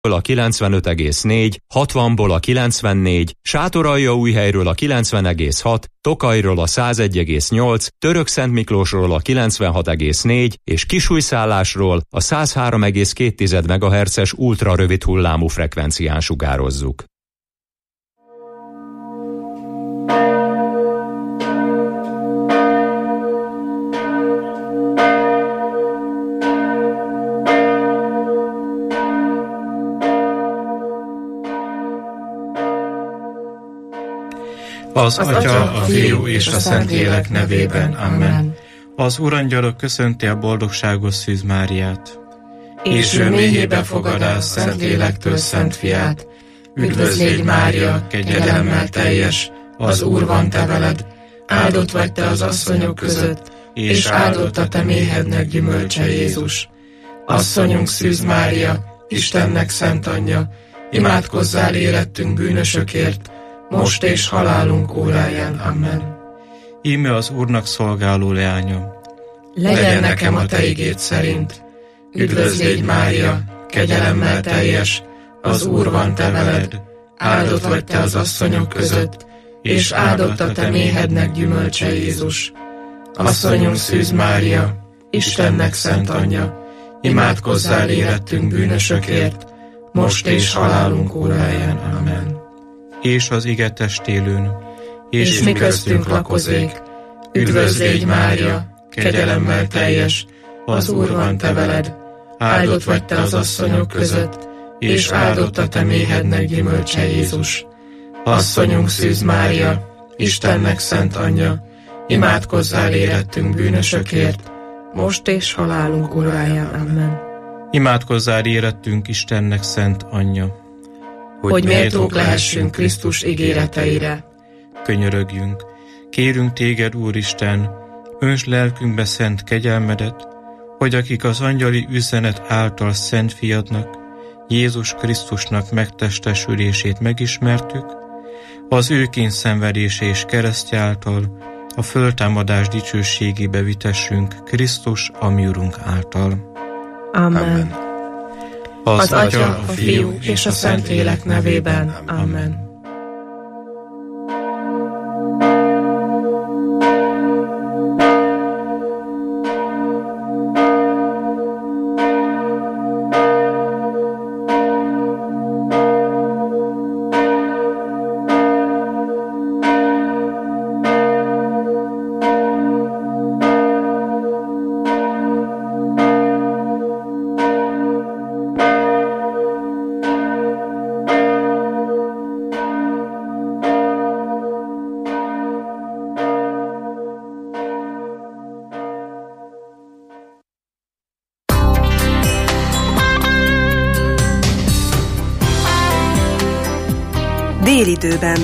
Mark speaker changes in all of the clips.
Speaker 1: Budapestről a 95,4, 60-ból a 94, Sátoraljaújhelyről a 90,6, Tokajról a 101,8, Törökszentmiklósról a 96,4 és Kisújszállásról a 103,2 MHz-es ultrarövid hullámú frekvencián sugározzuk.
Speaker 2: Az Atya, a Fiú és a Szentlélek nevében. Amen. Az Urangyalok köszönti a boldogságos Szűz Máriát. És ő méhébe fogadás Szentlélektől Szent Fiát. Üdvözl légy Mária, kegyelemmel teljes, az Úr van te veled. Áldott vagy te az asszonyok között, és áldott a te méhednek gyümölcse Jézus. Asszonyunk Szűz Mária, Istennek szent anyja, imádkozzál érettünk bűnösökért, most és halálunk óráján. Amen.
Speaker 3: Íme az Úrnak szolgáló leánya.
Speaker 2: Legyen nekem a te igéd szerint. Üdvözl légy Mária, kegyelemmel teljes, az Úr van te veled. Áldott vagy te az asszonyok között, és áldott a te méhednek gyümölcse Jézus. Asszonyunk Szűz Mária, Istennek szent anyja, imádkozzál érettünk bűnösökért, most és halálunk óráján. Amen.
Speaker 3: És az ige testélőn,
Speaker 2: és mi köztünk lakozék. Üdvözl légy Mária, kegyelemmel teljes, az Úr van te veled. Áldott vagy te az asszonyok között, és áldott a te méhednek gyümölcse Jézus. Asszonyunk Szűz Mária, Istennek szent anyja, imádkozzál érettünk bűnösökért, most és halálunk óráján. Amen.
Speaker 3: Imádkozzál érettünk Istennek szent anyja,
Speaker 2: hogy méltók lehessünk Krisztus ígéreteire.
Speaker 3: Könyörögjünk, kérünk téged, Úristen, öntsd lelkünkbe szent kegyelmedet, hogy akik az angyali üzenet által szent fiadnak, Jézus Krisztusnak megtestesülését megismertük, az ő kényszenvedése és keresztje által a föltámadás dicsőségébe vitessünk Krisztus, a mi Urunk által.
Speaker 2: Amen. Az Atya, a Fiú és a Szentlélek nevében. Amen.
Speaker 4: Délidőben.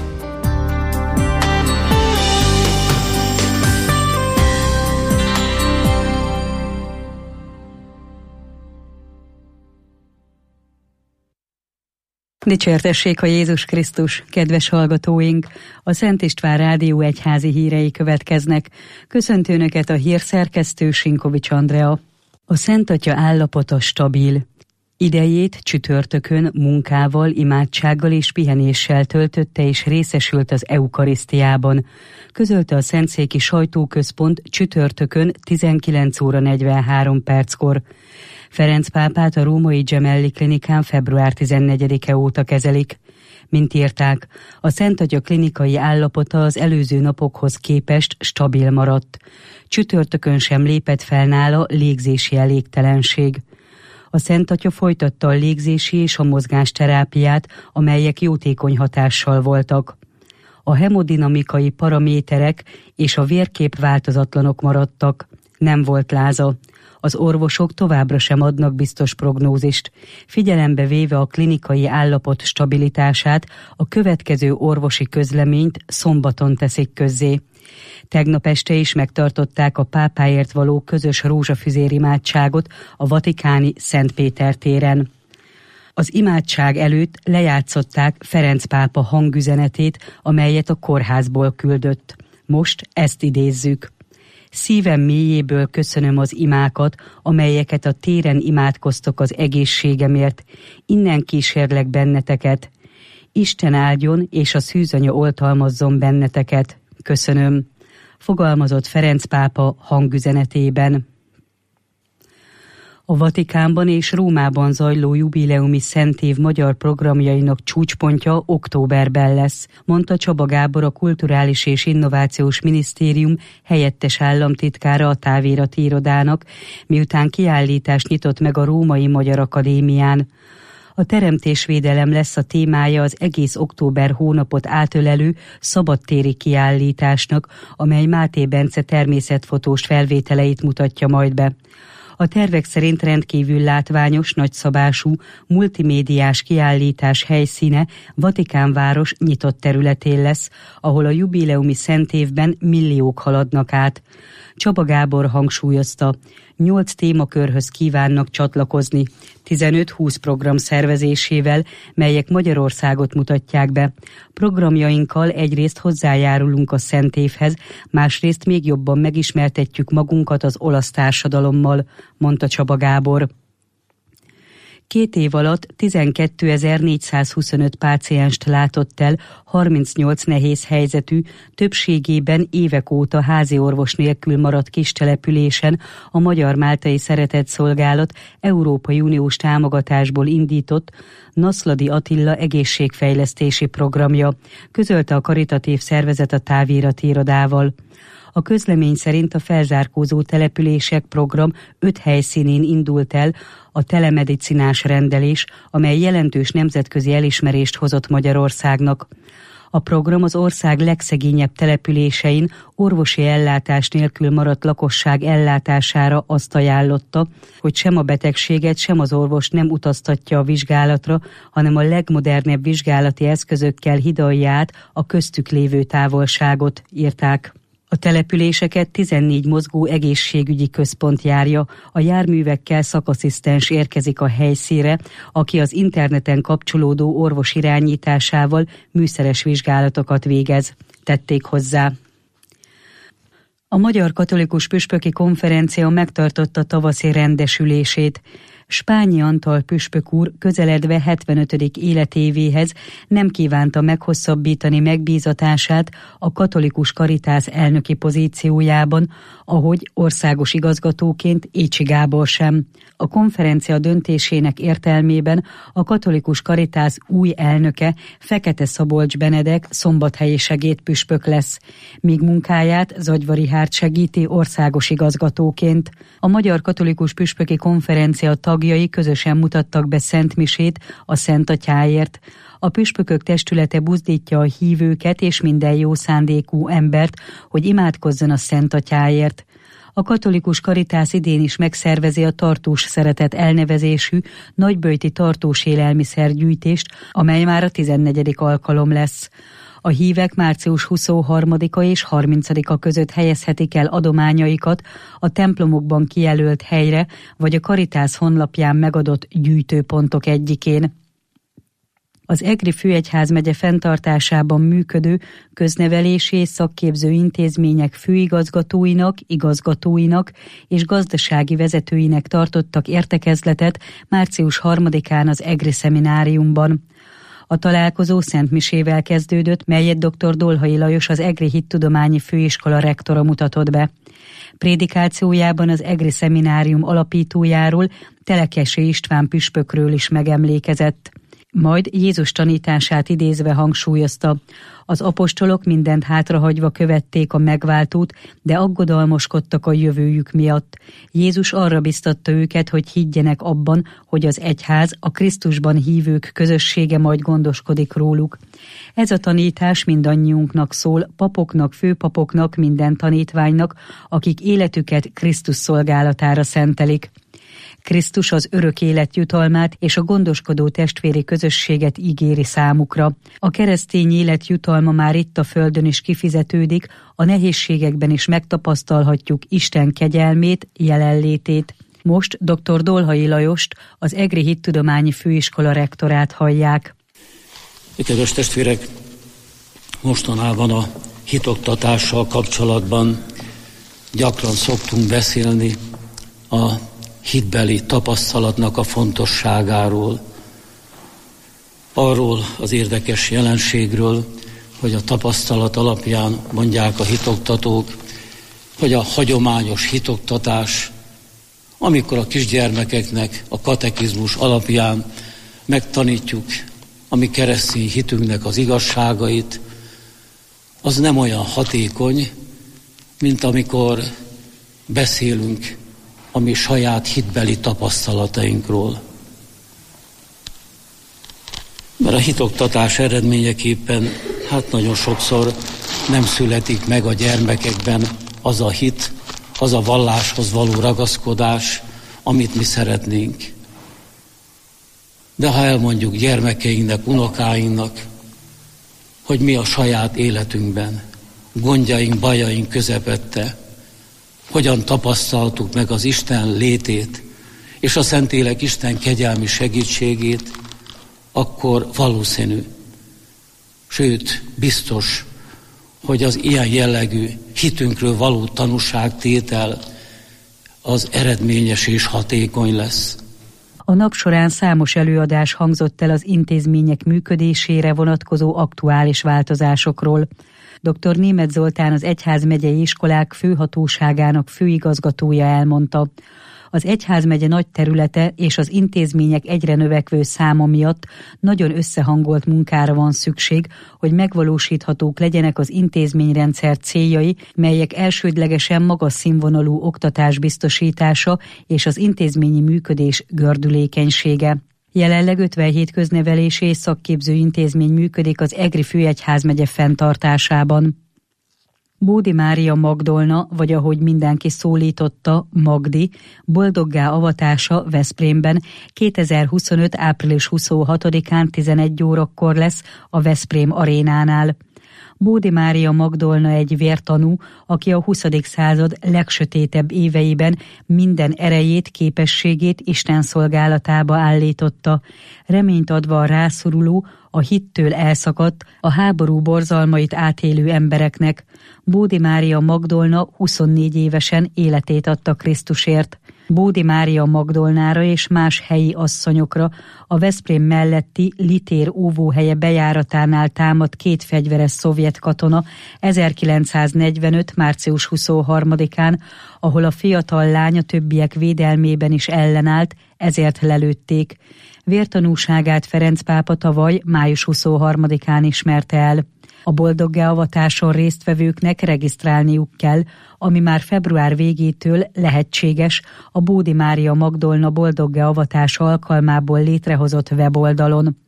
Speaker 5: Dicsértessék a Jézus Krisztus, kedves hallgatóink! A Szent István Rádió egyházi hírei következnek. Köszöntő Önöket a hírszerkesztő Sinkovics Andrea. A Szent Atya állapota stabil. Idejét csütörtökön munkával, imádsággal és pihenéssel töltötte és részesült az eukarisztiában, közölte a Szentszéki Sajtóközpont csütörtökön 19 óra 43 perckor. Ferenc pápát a római Gemelli klinikán február 14-e óta kezelik. Mint írták, a Szent Atya klinikai állapota az előző napokhoz képest stabil maradt. Csütörtökön sem lépett fel nála légzési elégtelenség. A Szent Atya folytatta a légzési és a mozgásterápiát, amelyek jótékony hatással voltak. A hemodinamikai paraméterek és a vérkép változatlanok maradtak. Nem volt láza. Az orvosok továbbra sem adnak biztos prognózist. Figyelembe véve a klinikai állapot stabilitását, a következő orvosi közleményt szombaton teszik közzé. Tegnap este is megtartották a pápáért való közös rózsafüzér imádságot a vatikáni Szent Péter téren. Az imádság előtt lejátszották Ferenc pápa hangüzenetét, amelyet a kórházból küldött. Most ezt idézzük. Szívem mélyéből köszönöm az imákat, amelyeket a téren imádkoztok az egészségemért. Innen kísérlek benneteket. Isten áldjon, és a szűzanya oltalmazzon benneteket. Köszönöm. Fogalmazott Ferenc pápa hangüzenetében. A Vatikánban és Rómában zajló jubileumi szentév magyar programjainak csúcspontja októberben lesz, mondta Csaba Gábor, a Kulturális és Innovációs Minisztérium helyettes államtitkára a Távirati Irodának, miután kiállítást nyitott meg a Római Magyar Akadémián. A teremtésvédelem lesz a témája az egész október hónapot átölelő szabadtéri kiállításnak, amely Máté Bence természetfotós felvételeit mutatja majd be. A tervek szerint rendkívül látványos, nagyszabású, multimédiás kiállítás helyszíne Vatikánváros nyitott területén lesz, ahol a jubileumi szentévben milliók haladnak át. Csaba Gábor hangsúlyozta, 8 témakörhöz kívánnak csatlakozni, 15-20 program szervezésével, melyek Magyarországot mutatják be. Programjainkkal egyrészt hozzájárulunk a szentévhez, másrészt még jobban megismertetjük magunkat az olasz társadalommal, mondta Csaba Gábor. 2 év alatt 12.425 pácienst látott el 38 nehéz helyzetű, többségében évek óta házi orvos nélkül maradt kistelepülésen a Magyar-Máltai Szeretetszolgálat Európai Uniós támogatásból indított Naszladi Attila egészségfejlesztési programja, közölte a karitatív szervezet a Távirati Irodával. A közlemény szerint a felzárkózó települések program 5 helyszínén indult el a telemedicinás rendelés, amely jelentős nemzetközi elismerést hozott Magyarországnak. A program az ország legszegényebb településein orvosi ellátás nélkül maradt lakosság ellátására azt ajánlotta, hogy sem a betegséget, sem az orvos nem utaztatja a vizsgálatra, hanem a legmodernebb vizsgálati eszközökkel hidalja át a köztük lévő távolságot, írták. A településeket 14 mozgó egészségügyi központ járja, a járművekkel szakasszisztens érkezik a helyszínre, aki az interneten kapcsolódó orvos irányításával műszeres vizsgálatokat végez, tették hozzá. A Magyar Katolikus Püspöki Konferencia megtartotta tavaszi rendesülését. Spányi Antal püspök úr közeledve 75. életévéhez nem kívánta meghosszabbítani megbízatását a Katolikus Karitász elnöki pozíciójában, ahogy országos igazgatóként Écsi Gábor sem. A konferencia döntésének értelmében a Katolikus Karitász új elnöke, Fekete Szabolcs Benedek szombathelyi segédpüspök lesz, míg munkáját Zagyva Rihárd segíti országos igazgatóként. A Magyar Katolikus Püspöki Konferencia tagjai közösen mutattak be szentmisét a Szent Atyáért. A püspökök testülete buzdítja a hívőket és minden jó szándékú embert, hogy imádkozzon a Szent Atyáért. A Katolikus Karitász idén is megszervezi a Tartós Szeretet elnevezésű nagyböjti tartós élelmiszergyűjtést, amely már a 14. alkalom lesz. A hívek március 23-a és 30-a között helyezhetik el adományaikat a templomokban kijelölt helyre, vagy a Karitász honlapján megadott gyűjtőpontok egyikén. Az Egri Főegyházmegye fenntartásában működő köznevelési és szakképző intézmények főigazgatóinak, igazgatóinak és gazdasági vezetőinek tartottak értekezletet március 3-án az Egri Szemináriumban. A találkozó szentmisével kezdődött, melyet dr. Dolhai Lajos, az Egri Hittudományi Főiskola rektora mutatott be. Prédikációjában az Egri Szeminárium alapítójáról, Telekessy István püspökről is megemlékezett. Majd Jézus tanítását idézve hangsúlyozta, az apostolok mindent hátrahagyva követték a megváltót, de aggodalmaskodtak a jövőjük miatt. Jézus arra biztatta őket, hogy higgyenek abban, hogy az egyház, a Krisztusban hívők közössége majd gondoskodik róluk. Ez a tanítás mindannyiunknak szól, papoknak, főpapoknak, minden tanítványnak, akik életüket Krisztus szolgálatára szentelik. Krisztus az örök élet jutalmát és a gondoskodó testvéri közösséget ígéri számukra. A keresztény élet jutalma már itt a földön is kifizetődik, a nehézségekben is megtapasztalhatjuk Isten kegyelmét, jelenlétét. Most dr. Dolhai Lajost, az Egri Hittudományi Főiskola rektorát hallják.
Speaker 6: Kedves testvérek, mostanában a hitoktatással kapcsolatban Gyakran szoktunk beszélni a hitbeli tapasztalatnak a fontosságáról, arról az érdekes jelenségről, hogy a tapasztalat alapján mondják a hitoktatók, hogy a hagyományos hitoktatás, amikor a kisgyermekeknek a katekizmus alapján megtanítjuk a mi keresztény hitünknek az igazságait, az nem olyan hatékony, mint amikor beszélünk a mi saját hitbeli tapasztalatainkról. Mert a hitoktatás eredményeképpen nagyon sokszor nem születik meg a gyermekekben az a hit, az a valláshoz való ragaszkodás, amit mi szeretnénk. De ha elmondjuk gyermekeinknek, unokáinknak, hogy mi a saját életünkben, gondjaink, bajaink közepette, hogyan tapasztaltuk meg az Isten létét, és a Szentlélek Isten kegyelmi segítségét, akkor valószínű, sőt, biztos, hogy az ilyen jellegű hitünkről való tanúságtétel az eredményes és hatékony lesz.
Speaker 5: A nap során számos előadás hangzott el az intézmények működésére vonatkozó aktuális változásokról. Dr. Németh Zoltán, az Egyházmegyei Iskolák Főhatóságának főigazgatója elmondta, az egyházmegye nagy területe és az intézmények egyre növekvő száma miatt nagyon összehangolt munkára van szükség, hogy megvalósíthatók legyenek az intézményrendszer céljai, melyek elsődlegesen magas színvonalú oktatás biztosítása és az intézményi működés gördülékenysége. Jelenleg 57 köznevelési és szakképző intézmény működik az Egri főegyházmegye fenntartásában. Bódi Mária Magdolna, vagy ahogy mindenki szólította, Magdi, boldoggá avatása Veszprémben 2025. április 26-án 11 órakor lesz a Veszprém arénánál. Bódi Mária Magdolna egy vértanú, aki a 20. század legsötétebb éveiben minden erejét, képességét Isten szolgálatába állította, reményt adva a rászoruló, a hittől elszakadt, a háború borzalmait átélő embereknek. Bódi Mária Magdolna 24 évesen életét adta Krisztusért. Bódi Mária Magdolnára és más helyi asszonyokra a Veszprém melletti Litér óvóhelye bejáratánál támadt 2 fegyveres szovjet katona 1945. március 23-án, ahol a fiatal lány a többiek védelmében is ellenállt, ezért lelőtték. Vértanúságát Ferenc pápa tavaly május 23-án ismerte el. A boldoggá avatáson résztvevőknek regisztrálniuk kell, ami már február végétől lehetséges a Bódi Mária Magdolna boldoggá avatása alkalmából létrehozott weboldalon.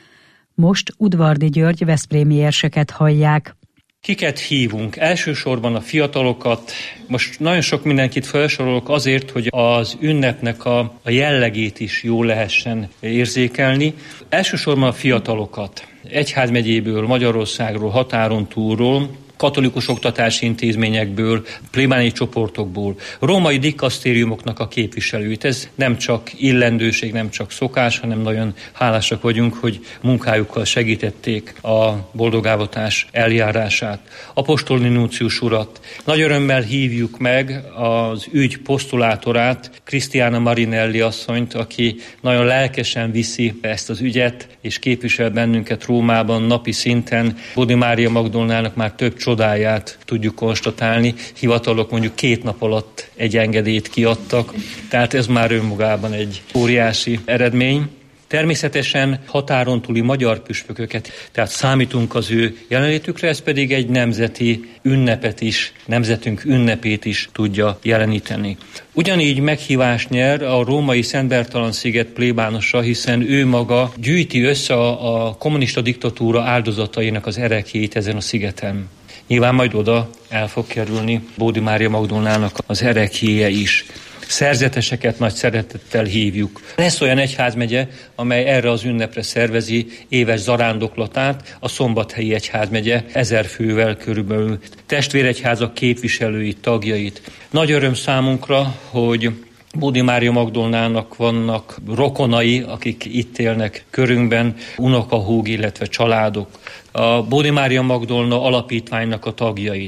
Speaker 5: Most Udvardy György veszprémi érseket hallják.
Speaker 7: Kiket hívunk? Elsősorban a fiatalokat. Most nagyon sok mindenkit felsorolok azért, hogy az ünnepnek a jellegét is jól lehessen érzékelni. Elsősorban a fiatalokat. Egyházmegyéből, Magyarországról, határon túlról, katolikus oktatási intézményekből, plébániai csoportokból, római dikasztériumoknak a képviselőit. Ez nem csak illendőség, nem csak szokás, hanem nagyon hálásak vagyunk, hogy munkájukkal segítették a boldogávatás eljárását. Apostoli nuncius urat. Nagy örömmel hívjuk meg az ügy posztulátorát, Krisztiána Marinelli asszonyt, aki nagyon lelkesen viszi ezt az ügyet, és képvisel bennünket Rómában napi szinten. Bódi Mária Magdolnának már több csodáját tudjuk konstatálni. Hivatalok mondjuk 2 nap alatt egy engedélyt kiadtak, tehát ez már önmagában egy óriási eredmény. Természetesen határon túli magyar püspököket, tehát számítunk az ő jelenlétükre, ez pedig egy nemzeti ünnepet is, nemzetünk ünnepét is tudja jeleníteni. Ugyanígy meghívást nyer a római Szent Bertalan-sziget plébánosa, hiszen ő maga gyűjti össze a kommunista diktatúra áldozatainak az ereklyét ezen a szigeten. Nyilván majd oda el fog kerülni Bódi Mária Magdolnának az ereklyéje is. Szerzeteseket nagy szeretettel hívjuk. Lesz olyan egyházmegye, amely erre az ünnepre szervezi éves zarándoklatát, a Szombathelyi Egyházmegye 1000 fővel körülbelül, testvéregyházak képviselőit, tagjait. Nagy öröm számunkra, hogy Bódi Mária Magdolnának vannak rokonai, akik itt élnek körünkben, unokahúg, illetve családok. A Bódi Mária Magdolna alapítványnak a tagjait.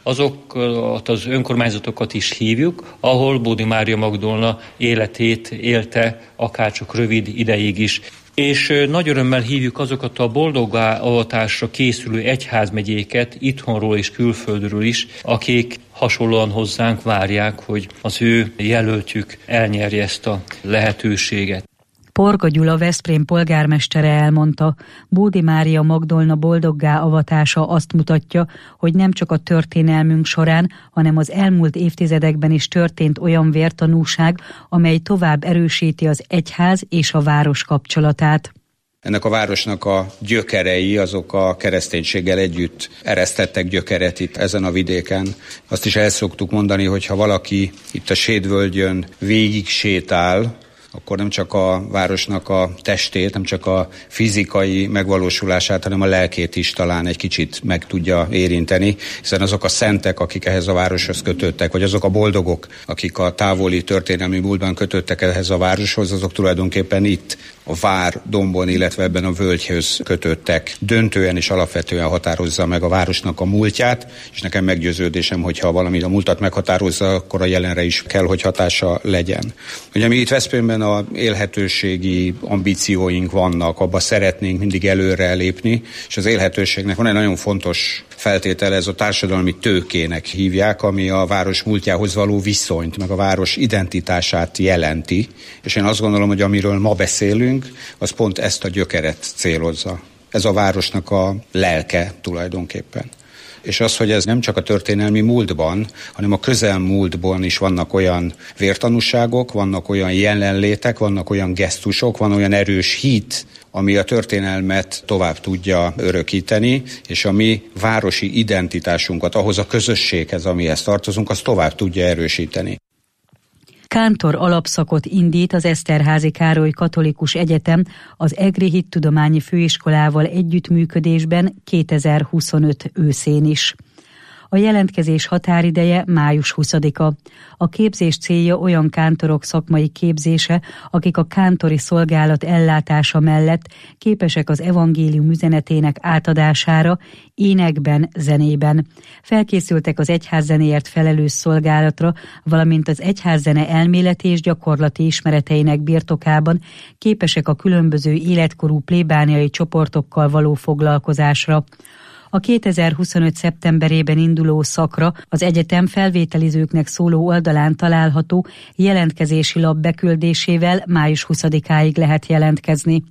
Speaker 7: azokat az önkormányzatokat is hívjuk, ahol Bódi Mária Magdolna életét élte, akárcsak rövid ideig is. És nagy örömmel hívjuk azokat a boldoggá avatásra készülő egyházmegyéket, itthonról és külföldről is, akik hasonlóan hozzánk várják, hogy az ő jelöltjük elnyerje ezt a lehetőséget.
Speaker 5: Porga Gyula Veszprém polgármestere elmondta, Bódi Mária Magdolna boldoggá avatása azt mutatja, hogy nem csak a történelmünk során, hanem az elmúlt évtizedekben is történt olyan vértanúság, amely tovább erősíti az egyház és a város kapcsolatát.
Speaker 8: Ennek a városnak a gyökerei, azok a kereszténységgel együtt eresztettek gyökeret itt ezen a vidéken. Azt is el szoktuk mondani, hogy ha valaki itt a Sédvölgyön végig sétál, akkor nem csak a városnak a testét, nem csak a fizikai megvalósulását, hanem a lelkét is talán egy kicsit meg tudja érinteni, hiszen azok a szentek, akik ehhez a városhoz kötődtek, vagy azok a boldogok, akik a távoli történelmi múltban kötődtek ehhez a városhoz, azok tulajdonképpen itt a vár dombon, illetve ebben a völgyhöz kötődtek. Döntően és alapvetően határozza meg a városnak a múltját, és nekem meggyőződésem, hogyha valami a múltat meghatározza, akkor a jelenre is kell, hogy hatása legyen. Ugye mi itt Veszprémben a élhetőségi ambícióink vannak, abba szeretnénk mindig előre lépni, és az élhetőségnek van egy nagyon fontos feltétele, ez a társadalmi tőkének hívják, ami a város múltjához való viszonyt, meg a város identitását jelenti, és én azt gondolom, hogy amiről ma beszélünk, az pont ezt a gyökeret célozza. Ez a városnak a lelke tulajdonképpen. És az, hogy ez nem csak a történelmi múltban, hanem a közelmúltban is vannak olyan vértanúságok, vannak olyan jelenlétek, vannak olyan gesztusok, van olyan erős hit, ami a történelmet tovább tudja örökíteni, és a mi városi identitásunkat, ahhoz a közösséghez, amihez tartozunk, azt tovább tudja erősíteni.
Speaker 5: Kántor alapszakot indít az Eszterházy Károly Katolikus Egyetem az EGRI Hittudományi Főiskolával együttműködésben 2025 őszén is. A jelentkezés határideje május 20-a. A képzés célja olyan kántorok szakmai képzése, akik a kántori szolgálat ellátása mellett képesek az evangélium üzenetének átadására, énekben, zenében. Felkészültek az egyházzenéért felelős szolgálatra, valamint az egyházzene elméleti és gyakorlati ismereteinek birtokában képesek a különböző életkorú plébániai csoportokkal való foglalkozásra. A 2025. szeptemberében induló szakra az egyetem felvételizőknek szóló oldalán található jelentkezési lap beküldésével május 20-áig lehet jelentkezni.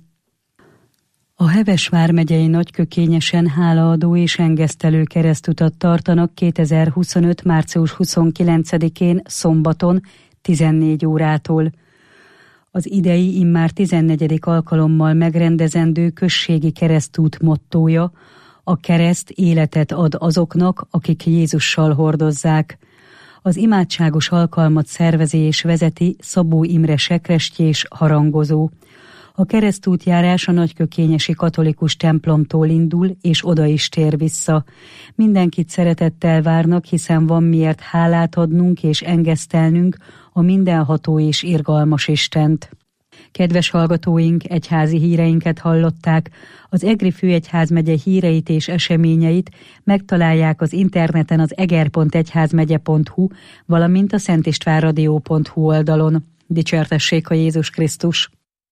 Speaker 5: A Heves vármegyei Nagykökényesen hálaadó és engesztelő keresztutat tartanak 2025. március 29-én szombaton 14 órától. Az idei immár 14. alkalommal megrendezendő községi keresztút mottója: a kereszt életet ad azoknak, akik Jézussal hordozzák. Az imádságos alkalmat szervezi és vezeti Szabó Imre sekrestyés harangozó. A keresztútjárás a nagykökényesi katolikus templomtól indul, és oda is tér vissza. Mindenkit szeretettel várnak, hiszen van miért hálát adnunk és engesztelnünk a mindenható és irgalmas Istent. Kedves hallgatóink, egyházi híreinket hallották. Az EGRI Főegyházmegye híreit és eseményeit megtalálják az interneten az eger.egyházmegye.hu, valamint a szentistvánradio.hu oldalon. Dicsértessék a Jézus Krisztus!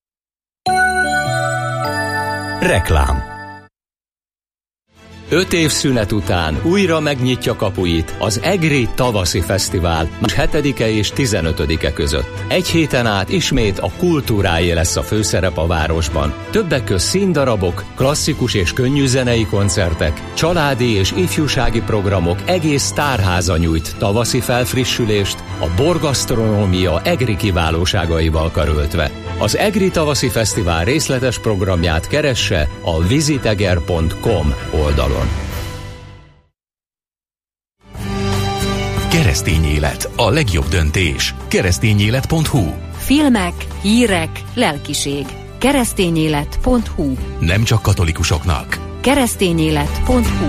Speaker 1: Reklám. 5 év szünet után újra megnyitja kapuit az EGRI Tavaszi Fesztivál 7-e és 15-e között. Egy héten át ismét a kultúráé lesz a főszerep a városban. Többek közt színdarabok, klasszikus és könnyű zenei koncertek, családi és ifjúsági programok, egész sztárháza nyújt tavaszi felfrissülést, a borgasztronómia EGRI kiválóságaival karöltve. Az EGRI Tavaszi Fesztivál részletes programját keresse a visiteger.com oldalon.
Speaker 9: Keresztény élet, a legjobb döntés. Keresztényélet.hu.
Speaker 10: Filmek, hírek, lelkiség. Keresztényélet.hu.
Speaker 9: Nem csak katolikusoknak.
Speaker 10: Keresztényélet.hu.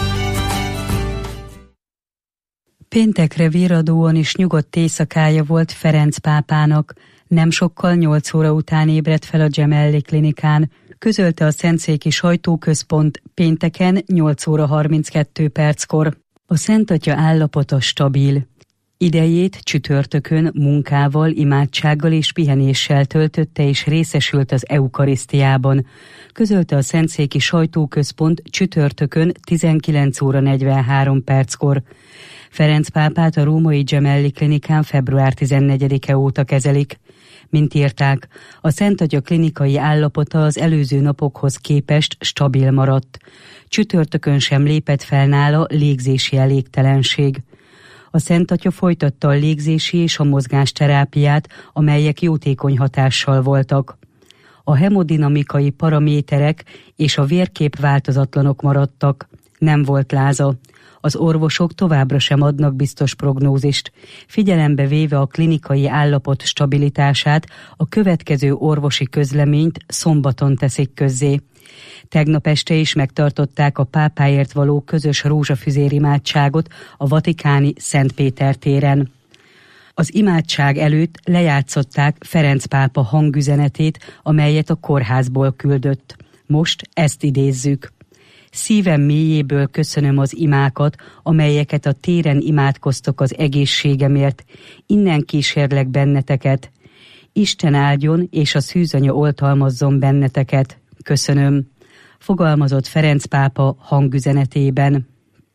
Speaker 5: Péntekre virradóan és nyugodt éjszakája volt Ferenc pápának. Nem sokkal 8 óra után ébredt fel a Gemelli klinikán. Közölte a Szentszéki Sajtóközpont pénteken 8 óra 32 perckor. A Szent Atya állapota stabil. Idejét csütörtökön munkával, imádsággal és pihenéssel töltötte és részesült az eukarisztiában, közölte a Szentszéki Sajtóközpont csütörtökön 19 óra 43 perckor. Ferenc pápát a római Gemelli klinikán február 14-e óta kezelik. Mint írták, a Szent Atya klinikai állapota az előző napokhoz képest stabil maradt. Csütörtökön sem lépett fel nála légzési elégtelenség. A Szent Atya folytatta a légzési és a mozgásterápiát, amelyek jótékony hatással voltak. A hemodinamikai paraméterek és a vérkép változatlanok maradtak. Nem volt láza. Az orvosok továbbra sem adnak biztos prognózist. Figyelembe véve a klinikai állapot stabilitását, a következő orvosi közleményt szombaton teszik közzé. Tegnap este is megtartották a pápáért való közös rózsafüzérimádságot a vatikáni Szent Péter téren. Az imádság előtt lejátszották Ferenc pápa hangüzenetét, amelyet a kórházból küldött. Most ezt idézzük. Szívem mélyéből köszönöm az imákat, amelyeket a téren imádkoztok az egészségemért. Innen kísérlek benneteket. Isten áldjon és a szűzanya oltalmazzon benneteket. Köszönöm, fogalmazott Ferenc pápa hangüzenetében.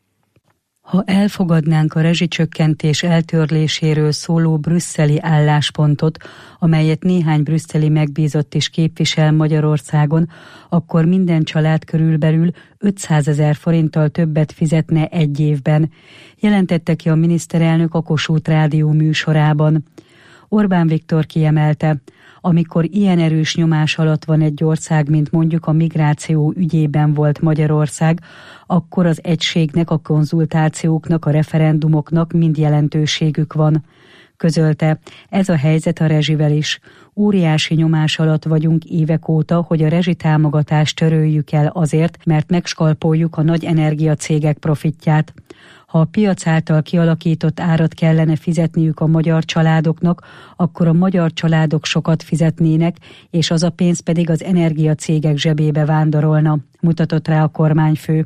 Speaker 5: Ha elfogadnánk a rezsicsökkentés eltörléséről szóló brüsszeli álláspontot, amelyet néhány brüsszeli megbízott is képvisel Magyarországon, akkor minden család körülbelül 500 000 forinttal többet fizetne egy évben, jelentette ki a miniszterelnök a Kossuth Rádió műsorában. Orbán Viktor kiemelte, amikor ilyen erős nyomás alatt van egy ország, mint mondjuk a migráció ügyében volt Magyarország, akkor az egységnek, a konzultációknak, a referendumoknak mind jelentőségük van. Közölte, ez a helyzet a rezsivel is. Óriási nyomás alatt vagyunk évek óta, hogy a rezsitámogatást töröljük el azért, mert megskalpoljuk a nagy energiacégek profitját. Ha a piac által kialakított árat kellene fizetniük a magyar családoknak, akkor a magyar családok sokat fizetnének, és az a pénz pedig az energiacégek zsebébe vándorolna, mutatott rá a kormányfő.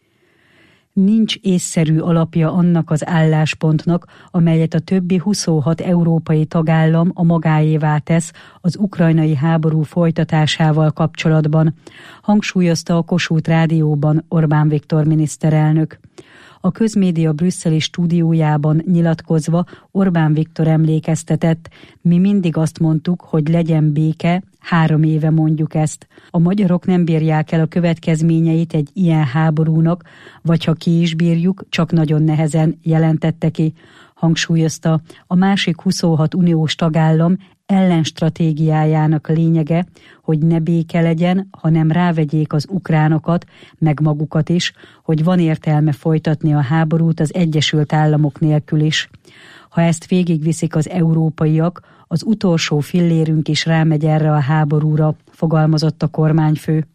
Speaker 5: Nincs észszerű alapja annak az álláspontnak, amelyet a többi 26 európai tagállam a magáévá tesz az ukrajnai háború folytatásával kapcsolatban, hangsúlyozta a Kossuth Rádióban Orbán Viktor miniszterelnök. A közmédia brüsszeli stúdiójában nyilatkozva Orbán Viktor emlékeztetett, mi mindig azt mondtuk, hogy legyen béke, 3 éve mondjuk ezt. A magyarok nem bírják el a következményeit egy ilyen háborúnak, vagy ha ki is bírjuk, csak nagyon nehezen, jelentette ki. Hangsúlyozta, a másik 26 uniós tagállam ellenstratégiájának lényege, hogy ne béke legyen, hanem rávegyék az ukránokat, meg magukat is, hogy van értelme folytatni a háborút az Egyesült Államok nélkül is. Ha ezt végigviszik az európaiak, az utolsó fillérünk is rámegy erre a háborúra, fogalmazott a kormányfő.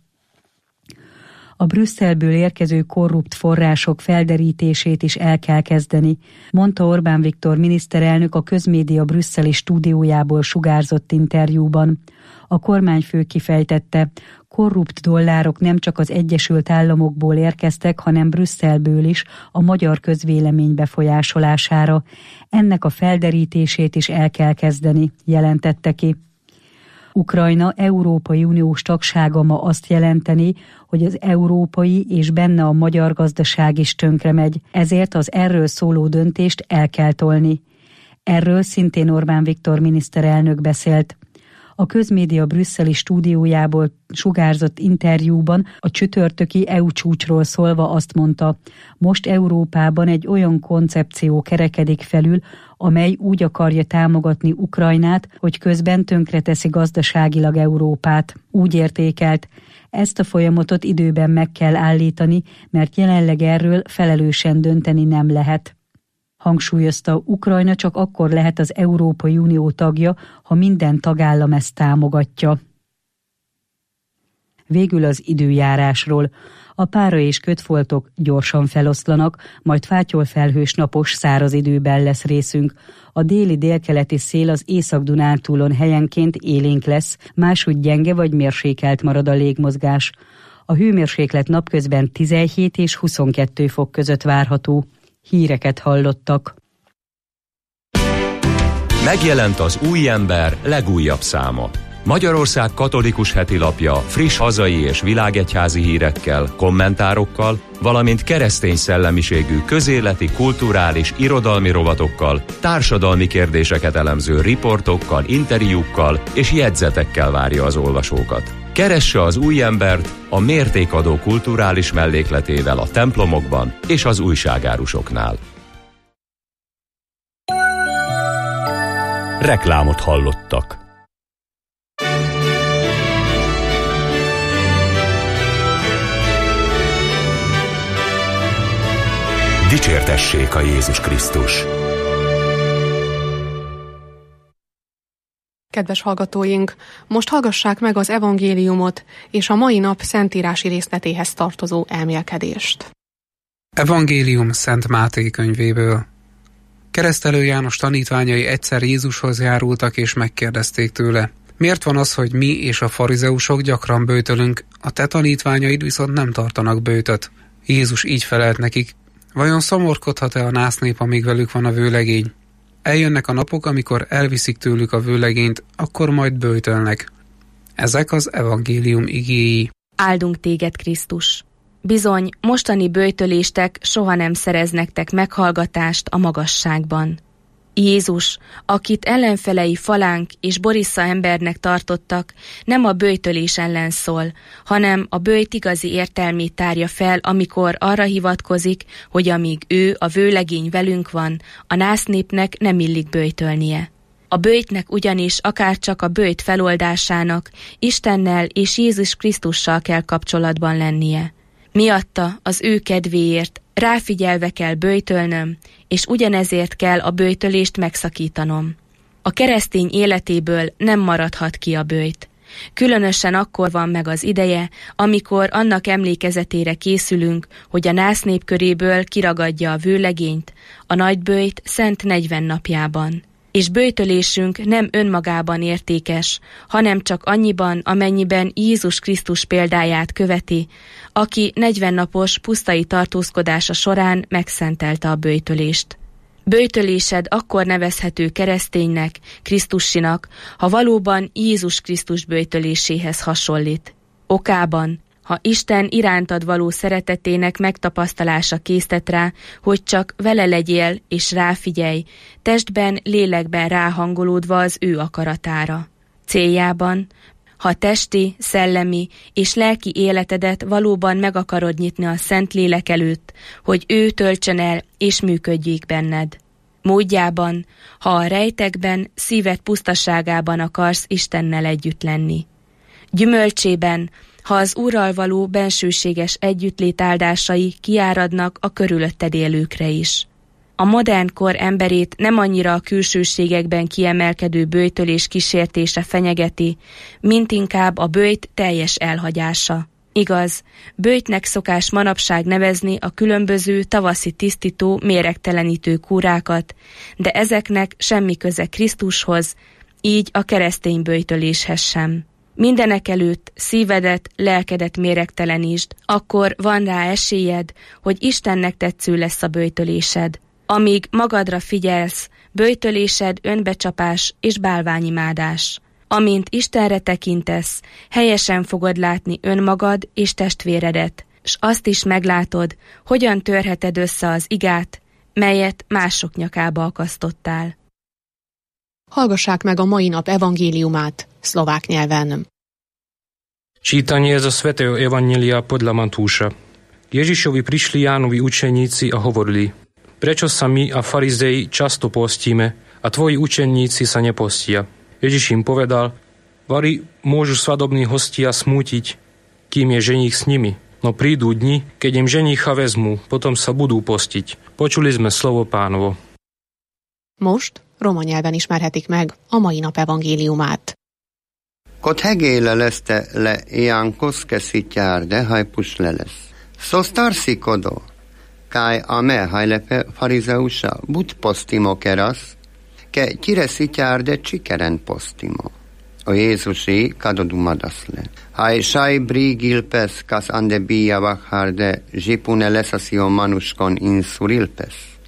Speaker 5: A Brüsszelből érkező korrupt források felderítését is el kell kezdeni, mondta Orbán Viktor miniszterelnök a közmédia brüsszeli stúdiójából sugárzott interjúban. A kormányfő kifejtette, korrupt dollárok nem csak az Egyesült Államokból érkeztek, hanem Brüsszelből is a magyar közvélemény befolyásolására. Ennek a felderítését is el kell kezdeni, jelentette ki. Ukrajna Európai Uniós tagsága ma azt jelenteni, hogy az európai és benne a magyar gazdaság is tönkremegy, ezért az erről szóló döntést el kell tolni. Erről szintén Orbán Viktor miniszterelnök beszélt. A közmédia brüsszeli stúdiójából sugárzott interjúban a csütörtöki EU csúcsról szólva azt mondta, most Európában egy olyan koncepció kerekedik felül, amely úgy akarja támogatni Ukrajnát, hogy közben tönkreteszi gazdaságilag Európát. Úgy értékelt, ezt a folyamatot időben meg kell állítani, mert jelenleg erről felelősen dönteni nem lehet. Hangsúlyozta, Ukrajna csak akkor lehet az Európai Unió tagja, ha minden tagállam ezt támogatja. Végül az időjárásról. A pára és kötfoltok gyorsan feloszlanak, majd fátyolfelhős napos száraz időben lesz részünk. A déli-délkeleti szél az Észak-Dunántúlon helyenként élénk lesz, máshogy gyenge vagy mérsékelt marad a légmozgás. A hőmérséklet napközben 17 és 22 fok között várható. híreket hallottak.
Speaker 1: Megjelent az Új Ember legújabb száma. Magyarország katolikus hetilapja friss hazai és világegyházi hírekkel, kommentárokkal, valamint keresztény szellemiségű közéleti, kulturális, irodalmi rovatokkal, társadalmi kérdéseket elemző riportokkal, interjúkkal és jegyzetekkel várja az olvasókat. Keresse az Új Embert a mértékadó kulturális mellékletével a templomokban és az újságárusoknál.
Speaker 9: Reklámot hallottak. Dicsértessék a Jézus Krisztus!
Speaker 11: Kedves hallgatóink, most hallgassák meg az evangéliumot és a mai nap szentírási részletéhez tartozó elmélkedést.
Speaker 12: Evangélium Szent Máté könyvéből. Keresztelő János tanítványai egyszer Jézushoz járultak és megkérdezték tőle: miért van az, hogy mi és a farizeusok gyakran böjtölünk, a te tanítványaid viszont nem tartanak böjtöt? Jézus így felelt nekik: vajon szomorkodhat-e a násznép, amíg velük van a vőlegény? Eljönnek a napok, amikor elviszik tőlük a vőlegényt, akkor majd böjtölnek. Ezek az evangélium igéi.
Speaker 13: Áldunk téged, Krisztus! Bizony, mostani böjtöléstek soha nem szerez nektek meghallgatást a magasságban. Jézus, akit ellenfelei falánk és Borissza embernek tartottak, nem a böjtölés ellen szól, hanem a böjt igazi értelmét tárja fel, amikor arra hivatkozik, hogy amíg ő, a vőlegény velünk van, a násznépnek nem illik böjtölnie. A böjtnek ugyanis akárcsak a böjt feloldásának Istennel és Jézus Krisztussal kell kapcsolatban lennie. Miatta az ő kedvéért ráfigyelve kell böjtölnöm, és ugyanezért kell a böjtölést megszakítanom. A keresztény életéből nem maradhat ki a böjt. Különösen akkor van meg az ideje, amikor annak emlékezetére készülünk, hogy a násznép köréből kiragadja a vőlegényt, a nagyböjt szent 40 napjában. És böjtölésünk nem önmagában értékes, hanem csak annyiban, amennyiben Jézus Krisztus példáját követi, aki 40 napos pusztai tartózkodása során megszentelte a böjtölést. Böjtölésed akkor nevezhető kereszténynek, Krisztusinak, ha valóban Jézus Krisztus böjtöléséhez hasonlít. Okában, ha Isten irántad való szeretetének megtapasztalása késztet rá, hogy csak vele legyél és ráfigyelj, testben, lélekben ráhangolódva az ő akaratára. Céljában, ha testi, szellemi és lelki életedet valóban meg akarod nyitni a Szent Lélek előtt, hogy ő töltsön el és működjék benned. Módjában, ha a rejtekben, szíved pusztaságában akarsz Istennel együtt lenni. Gyümölcsében, ha az Úrral való bensőséges együttlét áldásai kiáradnak a körülötted élőkre is. A modern kor emberét nem annyira a külsőségekben kiemelkedő böjtölés kísértése fenyegeti, mint inkább a böjt teljes elhagyása. Igaz, böjtnek szokás manapság nevezni a különböző tavaszi tisztító, méregtelenítő kúrákat, de ezeknek semmi köze Krisztushoz, így a keresztény böjtöléshez sem. Mindenekelőtt szívedet, lelkedet méregtelenítsd, akkor van rá esélyed, hogy Istennek tetsző lesz a böjtölésed. Amíg magadra figyelsz, böjtölésed önbecsapás és bálványimádás. Amint Istenre tekintesz, helyesen fogod látni önmagad és testvéredet, s azt is meglátod, hogyan törheted össze az igát, melyet mások nyakába akasztottál.
Speaker 11: Hallgassák meg a mai nap evangéliumát szlovák nyelven.
Speaker 14: Čítanie zo svätého evanjelia podľa Matúša. Ježišovi prišli Jánovi učeníci a hovorili: prečo sa my a farizei často postíme a tvoji učeníci sa nepostia? Ježiš im povedal: vari môžu svadobní hostia smútiť, kým je ženích s nimi, no prídu dni, keď im ženícha vezmú, potom sa budú postiť. Počuli sme slovo Pánovo.
Speaker 11: Most roma nyelven ismerhetik meg a mai nap evangéliumát.
Speaker 15: Kod hegéle leste le Iánkos keszítjárde hajpus leles. Szostarsi kodo, kaj a me hajlepe farizeusa bud postimo keras, ke kireszítjárde csikeren postimo. O Jézusi kadodumadasz le. Haj saj brigilpes kas ande bia vakharde zsipune leszaszion manuskon insurilpes.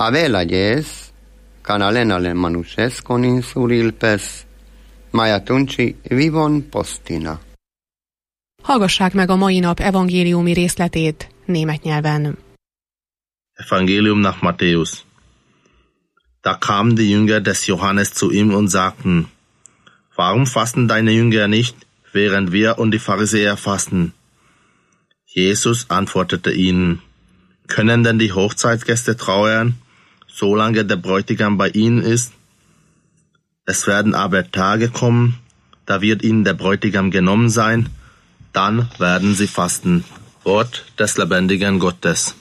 Speaker 15: Avelayes, canalena manuses con insurilpes, majatunci vivon postina.
Speaker 11: Hallgassák meg a mai nap evangéliumi részletét német nyelven.
Speaker 16: Evangelium nach Matthäus. Da kamen die Jünger des Johannes zu ihm und sagten, warum fasten deine Jünger nicht, während wir und die Pharisäer fasten? Jesus antwortete ihnen, können denn die Hochzeitsgäste trauern, solange der Bräutigam bei ihnen ist? Es werden aber Tage kommen, da wird ihnen der Bräutigam genommen sein, dann werden sie fasten. Wort des lebendigen Gottes.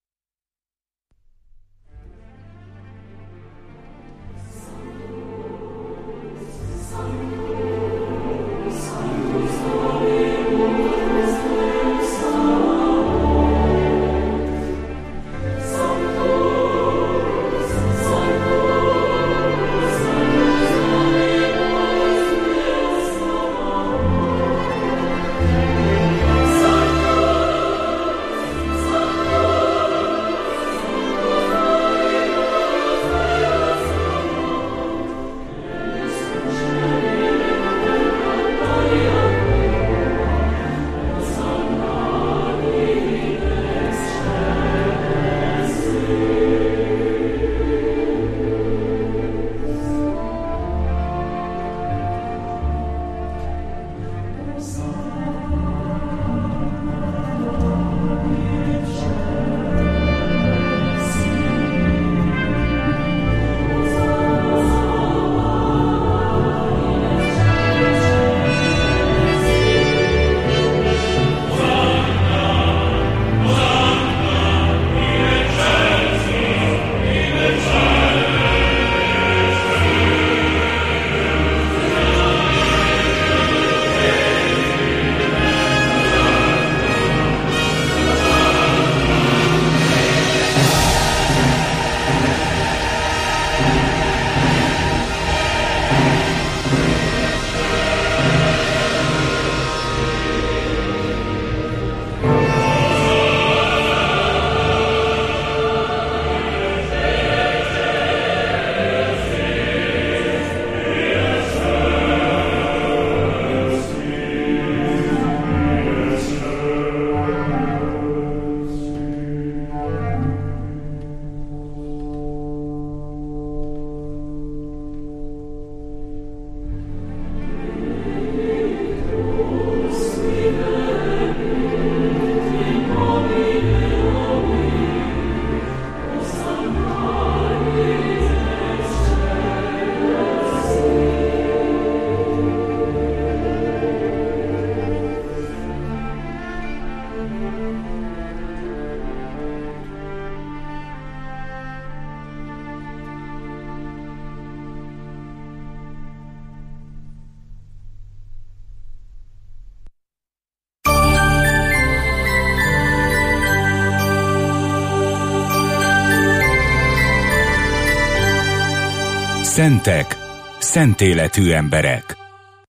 Speaker 17: Szentek, szent életű emberek.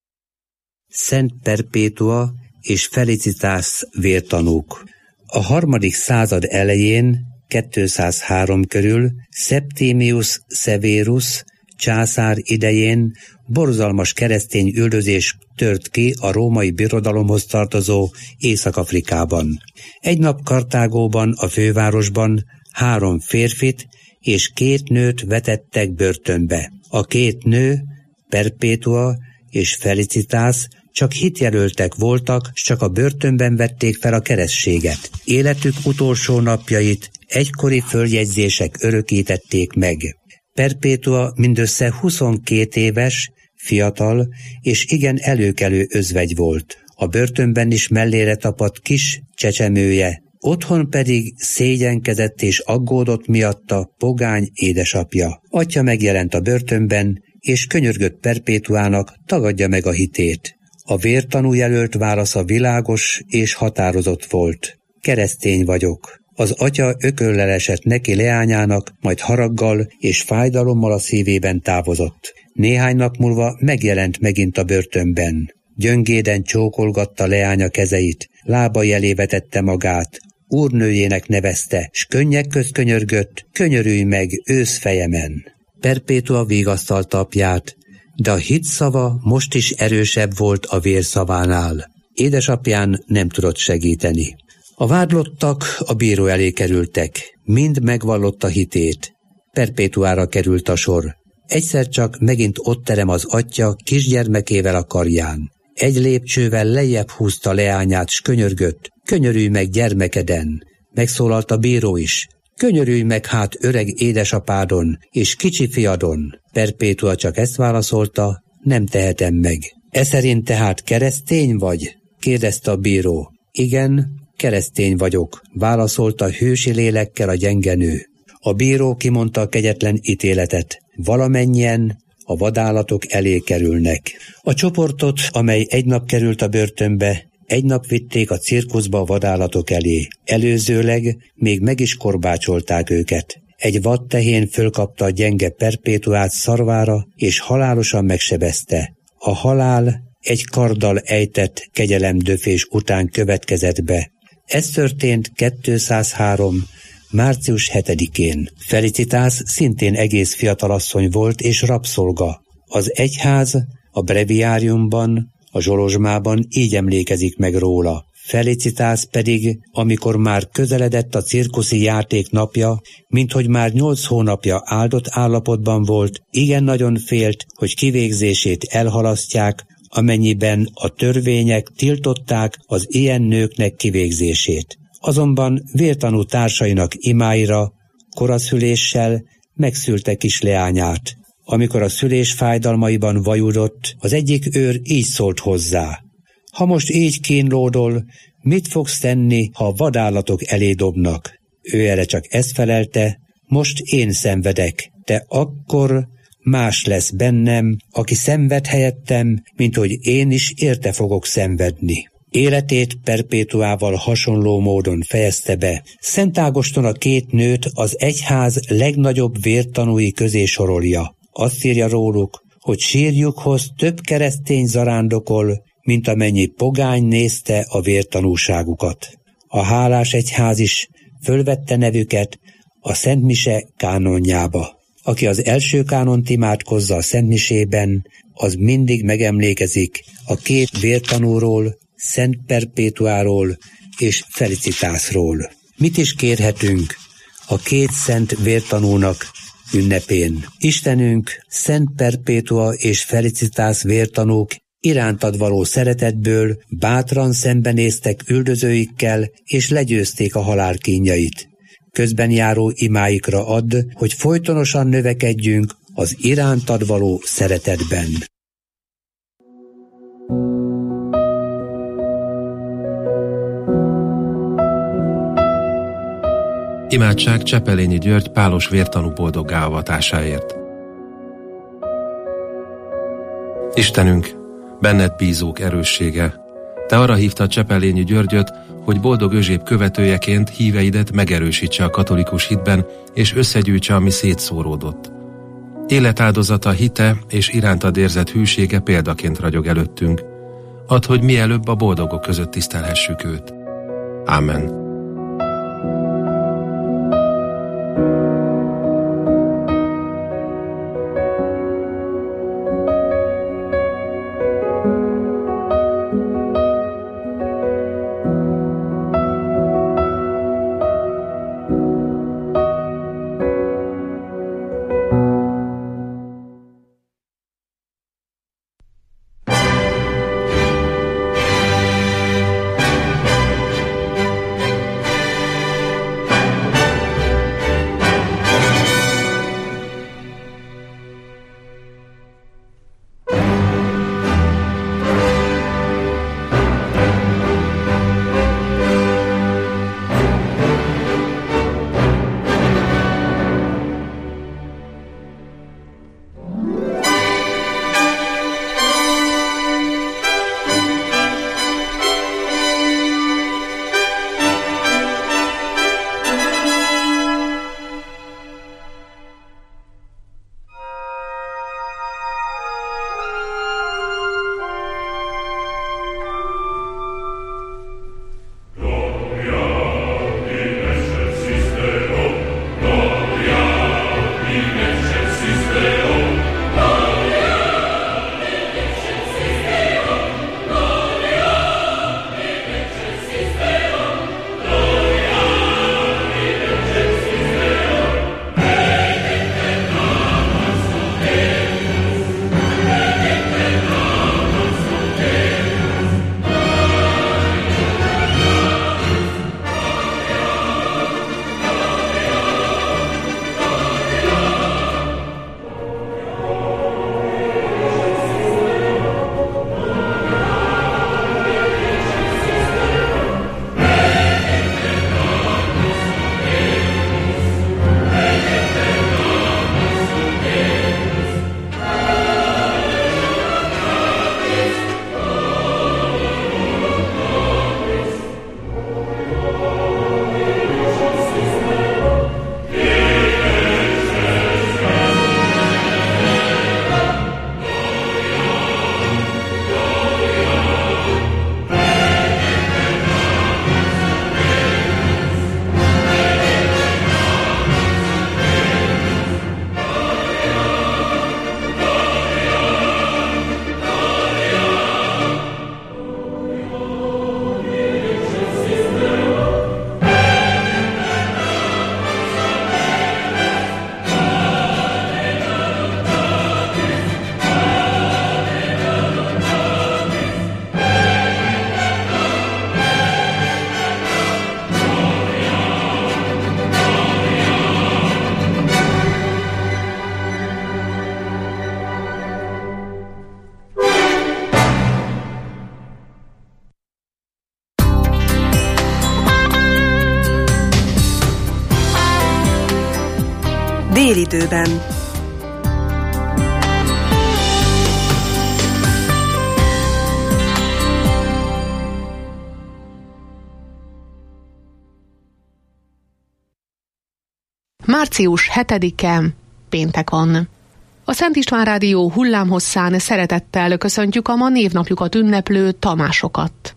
Speaker 18: Szent Perpétua és Felicitas vértanúk. A 3. század elején, 203 körül Septimius Severus császár idején borzalmas keresztény üldözés tört ki a római birodalomhoz tartozó Észak-Afrikában. Egy nap Kartágóban, a fővárosban 3 férfit és 2 nőt vetettek börtönbe. A 2 nő, Perpétua és Felicitas csak hitjelöltek voltak, s csak a börtönben vették fel a keresztséget. Életük utolsó napjait egykori följegyzések örökítették meg. Perpétua mindössze 22 éves, fiatal és igen előkelő özvegy volt. A börtönben is mellére tapadt kis csecsemője, otthon pedig szégyenkezett és aggódott miatta pogány édesapja. Atya megjelent a börtönben, és könyörgött Perpétuának, tagadja meg a hitét. A vértanú jelölt válasza világos és határozott volt. Keresztény vagyok. Az atya ököllel esett neki leányának, majd haraggal és fájdalommal a szívében távozott. Néhány nap múlva megjelent megint a börtönben. Gyöngéden csókolgatta leánya kezeit, lábai elé vetette magát, úrnőjének nevezte, s könnyek közt könyörgött, könyörülj meg őszfejemen. Perpétua vigasztalta apját, de a hit szava most is erősebb volt a vér szavánál. Édesapján nem tudott segíteni. A vádlottak a bíró elé kerültek, mind megvallotta hitét. Perpétuára került a sor. Egyszer csak megint ott terem az atya kisgyermekével a karján. Egy lépcsővel lejjebb húzta leányát, s könyörgött, könyörülj meg gyermekeden. Megszólalt a bíró is, könyörülj meg hát öreg édesapádon és kicsi fiadon. Perpétua csak ezt válaszolta, nem tehetem meg. E szerint tehát keresztény vagy? Kérdezte a bíró. Igen, keresztény vagyok, válaszolta hősi lélekkel a gyenge nő. A bíró kimondta a kegyetlen ítéletet. Valamennyien a vadállatok elé kerülnek. A csoportot, amely egy nap került a börtönbe, egy nap vitték a cirkuszba a vadállatok elé. Előzőleg még meg is korbácsolták őket. Egy vadtehén fölkapta a gyenge Perpétuát szarvára, és halálosan megsebezte. A halál egy karddal ejtett kegyelemdöfés után következett be. Ez történt 203. március 7-én. Felicitas szintén egész fiatalasszony volt és rabszolga. Az egyház a breviáriumban, a zsolozsmában így emlékezik meg róla. Felicitas pedig, amikor már közeledett a cirkuszi játék napja, minthogy már 8 hónapja áldott állapotban volt, igen nagyon félt, hogy kivégzését elhalasztják, amennyiben a törvények tiltották az ilyen nőknek kivégzését. Azonban vértanú társainak imáira, koraszüléssel megszülte kis leányát. Amikor a szülés fájdalmaiban vajudott, az egyik őr így szólt hozzá. Ha most így kínlódol, mit fogsz tenni, ha a vadállatok elé dobnak? Ő erre csak ezt felelte, most én szenvedek, de akkor más lesz bennem, aki szenved helyettem, mint hogy én is érte fogok szenvedni. Életét Perpétuával hasonló módon fejezte be. Szent Ágoston a 2 nőt az egyház legnagyobb vértanúi közé sorolja. Azt írja róluk, hogy sírjukhoz több keresztény zarándokol, mint amennyi pogány nézte a vértanúságukat. A hálás egyház is fölvette nevüket a Szentmise kánonjába. Aki az első kánont imádkozza a Szentmisében, az mindig megemlékezik a 2 vértanúról, Szent Perpétuáról és Felicitasról. Mit is kérhetünk a 2 szent vértanúnak ünnepén? Istenünk, Szent Perpétua és Felicitas vértanúk irántad való szeretetből bátran szembenéztek üldözőikkel, és legyőzték a halál kínjait. Közben járó imáikra add, hogy folytonosan növekedjünk az irántad való szeretetben.
Speaker 19: Imádság Csepelényi György pálos vértanú boldoggá avatásáért. Istenünk, benned bízók erőssége, te arra hívtad Csepelényi Györgyöt, hogy boldog Özséb követőjeként híveidet megerősítse a katolikus hitben, és összegyűjtse, ami szétszóródott. Életáldozata, hite és irántad érzett hűsége példaként ragyog előttünk. Add, hogy mielőbb a boldogok között tisztelhessük őt. Ámen.
Speaker 4: Délidőben.
Speaker 11: Március 7-e, péntek van. A Szent István Rádió hullámhosszán szeretettel köszöntjük a ma névnapjukat ünneplő Tamásokat.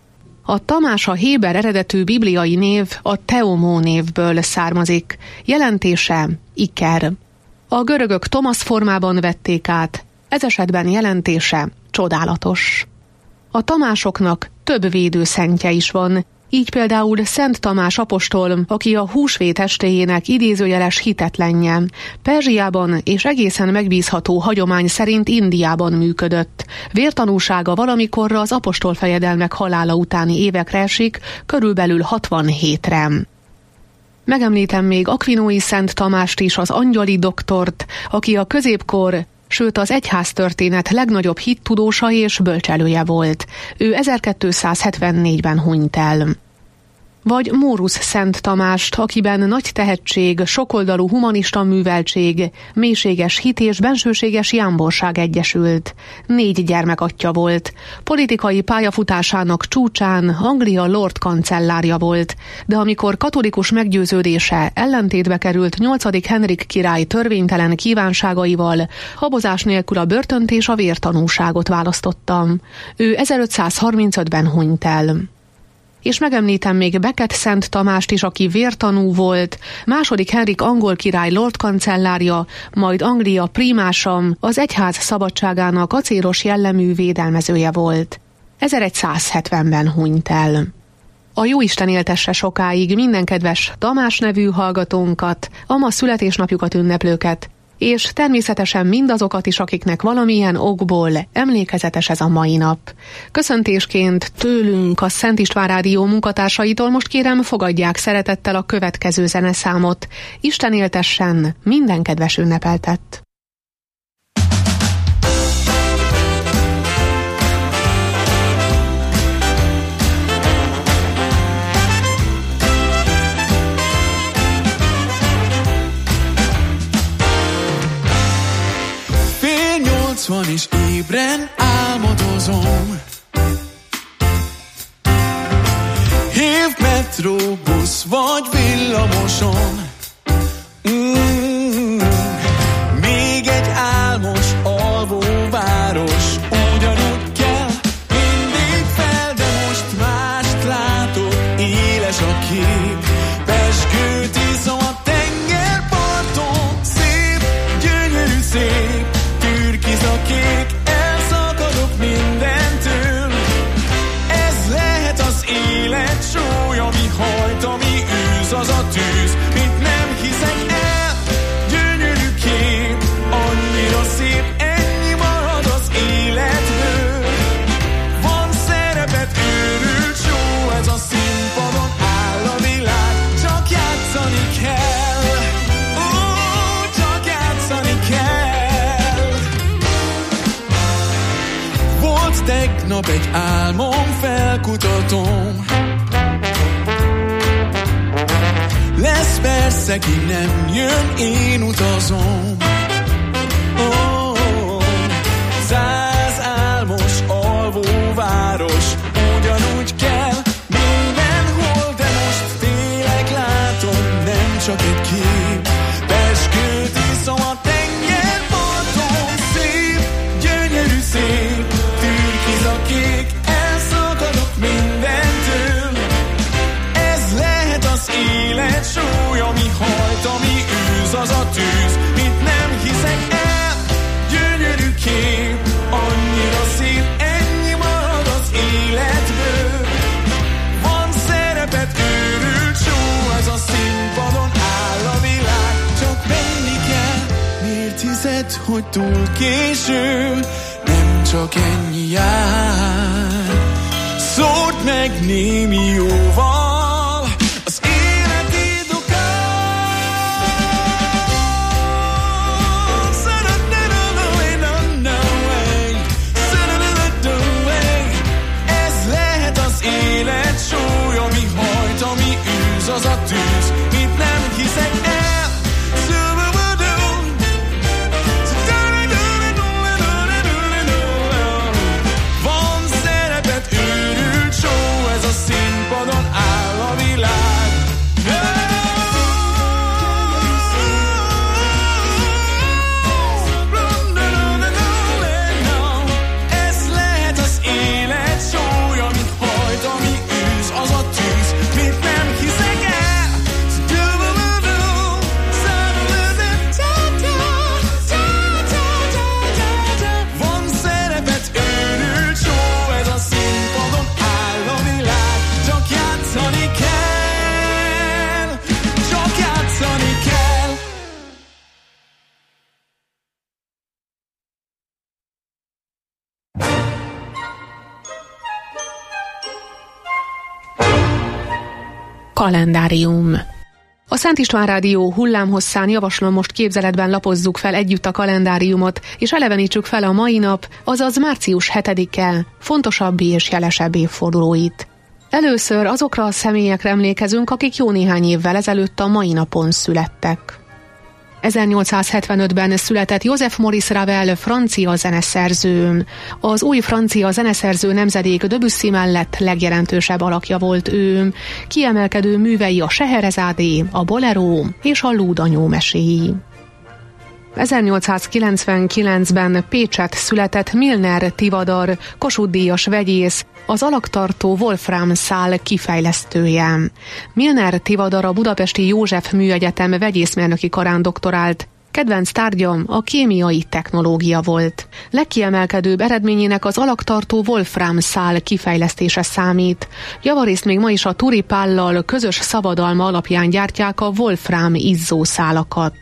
Speaker 11: A Tamás a héber eredetű bibliai név a Teomó névből származik, jelentése iker. A görögök Tomasz formában vették át, ez esetben jelentése csodálatos. A Tamásoknak több védőszentje is van, így például Szent Tamás apostol, aki a húsvét estéjének idézőjeles hitetlenje, Perzsiában és egészen megbízható hagyomány szerint Indiában működött. Vértanúsága valamikorra az apostolfejedelmek halála utáni évekre esik, körülbelül 67-re. Megemlítem még Akvinói Szent Tamást is, az angyali doktort, aki a középkor, sőt az egyháztörténet legnagyobb hittudósa és bölcselője volt. Ő 1274-ben hunyt el. Vagy Mórusz Szent Tamást, akiben nagy tehetség, sokoldalú humanista műveltség, mélységes hit és bensőséges jámborság egyesült. 4 gyermek atya volt. Politikai pályafutásának csúcsán Anglia Lord kancellárja volt, de amikor katolikus meggyőződése ellentétbe került 8. Henrik király törvénytelen kívánságaival, habozás nélkül a börtönt és a vértanúságot választotta. Ő 1535-ben hunyt el. És megemlítem még Becket Szent Tamást is, aki vértanú volt, 2. Henrik angol király Lord kancellárja, majd Anglia prímása, az egyház szabadságának acélos jellemű védelmezője volt. 1170-ben hunyt el. A Jóisten éltesse sokáig minden kedves Tamás nevű hallgatónkat, a ma születésnapjukat ünneplőket, és természetesen mindazokat is, akiknek valamilyen okból emlékezetes ez a mai nap. Köszöntésként tőlünk, a Szent István Rádió munkatársaitól most kérem, fogadják szeretettel a következő zeneszámot. Isten éltessen minden kedves ünnepeltet!
Speaker 20: Van és ébren álmodozom. Hív metró, busz vagy villamoson. Még egy álmos alvóváros. Ugyanúgy kell mindig fel, de most mást látok. Éles a kép, pezsgőt iszom a tengerparton. Szép, gyönyörű szép, kék, elszakadok mindentől. Ez lehet az élet súly, ami hajt, ami űz, az a tűz, mit nem hiszek el. Gyönyörű kép, annyira szép, ennyi marad az életből. Van szerepet, őrült show, ez a színpadon áll a világ, csak játszani kell. Csak játszani kell. Tegnap egy álmom, felkutatom. Lesz persze, ki nem jön, én utazom. 100 álmos alvóváros, ugyanúgy kell mindenhol, de most tényleg látom, nem csak egy kép. Pezsgőt iszom a tengerparton, szép, gyönyörű szép, kék, elszakadok mindentől. Ez lehet az élet súly, ami hajt, ami űz, az a tűz, mit nem hiszek el. Gyönyörű kép, annyira szép, ennyi marad az életből. Van szerepet, őrült show, ez a színpadon áll a világ, csak menni kell. Miért hiszed, hogy túl késő? Csak ennyi jár, szólt meg némi jóval az élet idokán. Ez lehet az élet súly, ami hajt, ami űz, az a tűz, mit nem hiszek el.
Speaker 11: Kalendárium. A Szent István Rádió hullámhosszán javaslom, most képzeletben lapozzuk fel együtt a kalendáriumot, és elevenítsük fel a mai nap, azaz március 7-e fontosabbi és jelesebb évfordulóit. Először azokra a személyekre emlékezünk, akik jó néhány évvel ezelőtt a mai napon születtek. 1875-ben született Joseph Maurice Ravel, francia zeneszerző. Az új francia zeneszerző nemzedék Debussy mellett legjelentősebb alakja volt ő. Kiemelkedő művei a Scheherazade, a Bolero és a Lúdanyó meséi. 1899-ben Pécsett született Milner Tivadar, Kossuth-díjas vegyész, az alaktartó Wolfram szál kifejlesztője. Milner Tivadar a budapesti József Műegyetem vegyészmérnöki karán doktorált. Kedvenc tárgyam a kémiai technológia volt. Legkiemelkedőbb eredményének az alaktartó Wolfram szál kifejlesztése számít. Javarészt még ma is a Turi Pállal közös szabadalma alapján gyártják a Wolfram izzószálakat.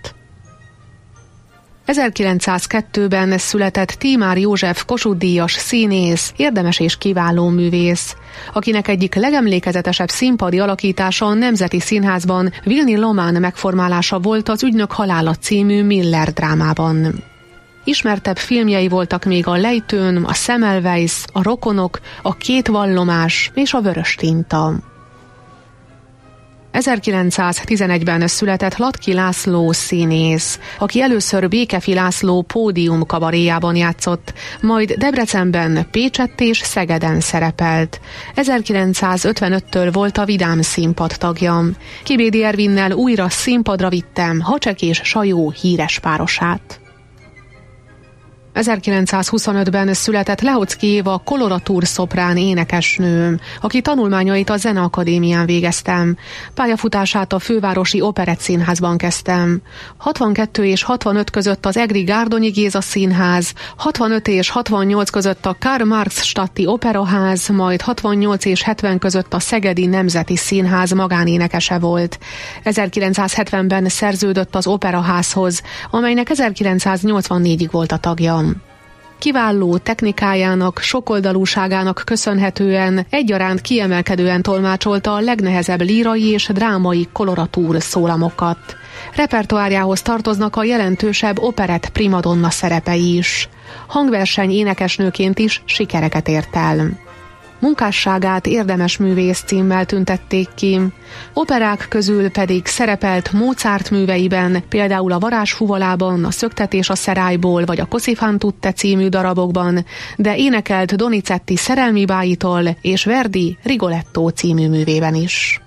Speaker 11: 1902-ben született Tímár József Kossuth-díjas színész, érdemes és kiváló művész, akinek egyik legemlékezetesebb színpadi alakítása a Nemzeti Színházban Vilni Lomán megformálása volt az Ügynök halála című Miller drámában. Ismertebb filmjei voltak még a Lejtőn, a Semmelweis, a Rokonok, a Két vallomás és a Vörös tinta. 1911-ben született Latki László színész, aki először Békefi László pódium kabaréjában játszott, majd Debrecenben, Pécsett és Szegeden szerepelt. 1955-től volt a Vidám Színpad tagja. Kibédi Ervinnel újra színpadra vittem Hacsek és Sajó híres párosát. 1925-ben született Lehocki Éva koloratúr szoprán énekesnő, aki tanulmányait a Zeneakadémián végeztem. Pályafutását a Fővárosi Operettszínházban kezdtem. 62 és 65 között az egri Gárdonyi Géza Színház, 65 és 68 között a Karl Marx stadti Operaház, majd 68 és 70 között a Szegedi Nemzeti Színház magánénekese volt. 1970-ben szerződött az Operaházhoz, amelynek 1984-ig volt a tagja. Kiváló technikájának, sokoldalúságának köszönhetően egyaránt kiemelkedően tolmácsolta a legnehezebb lírai és drámai koloratúr szólamokat. Repertoárjához tartoznak a jelentősebb operett primadonna szerepei is. Hangverseny énekesnőként is sikereket ért el. Munkásságát érdemes művész címmel tüntették ki. Operák közül pedig szerepelt Mozart műveiben, például a Varázsfuvalában, a Szöktetés a Szerályból vagy a Così fan tutte című darabokban, de énekelt Donizetti Szerelmi báitól és Verdi Rigoletto című művében is.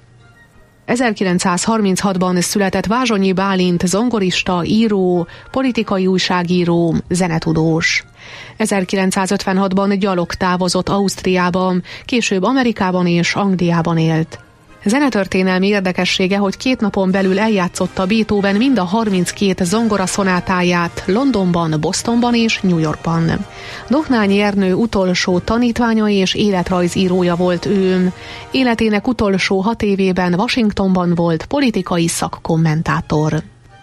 Speaker 11: 1936-ban született Vázsonyi Bálint zongorista, író, politikai újságíró, zenetudós. 1956-ban gyalog távozott Ausztriába, később Amerikában és Angliában élt. Zenetörténelmi érdekessége, hogy 2 napon belül eljátszotta Beethoven mind a 32 zongoraszonátáját Londonban, Bostonban és New Yorkban. Dohnányi Ernő utolsó tanítványa és életrajzírója volt ő. Életének utolsó 6 évében Washingtonban volt politikai szakkommentátor.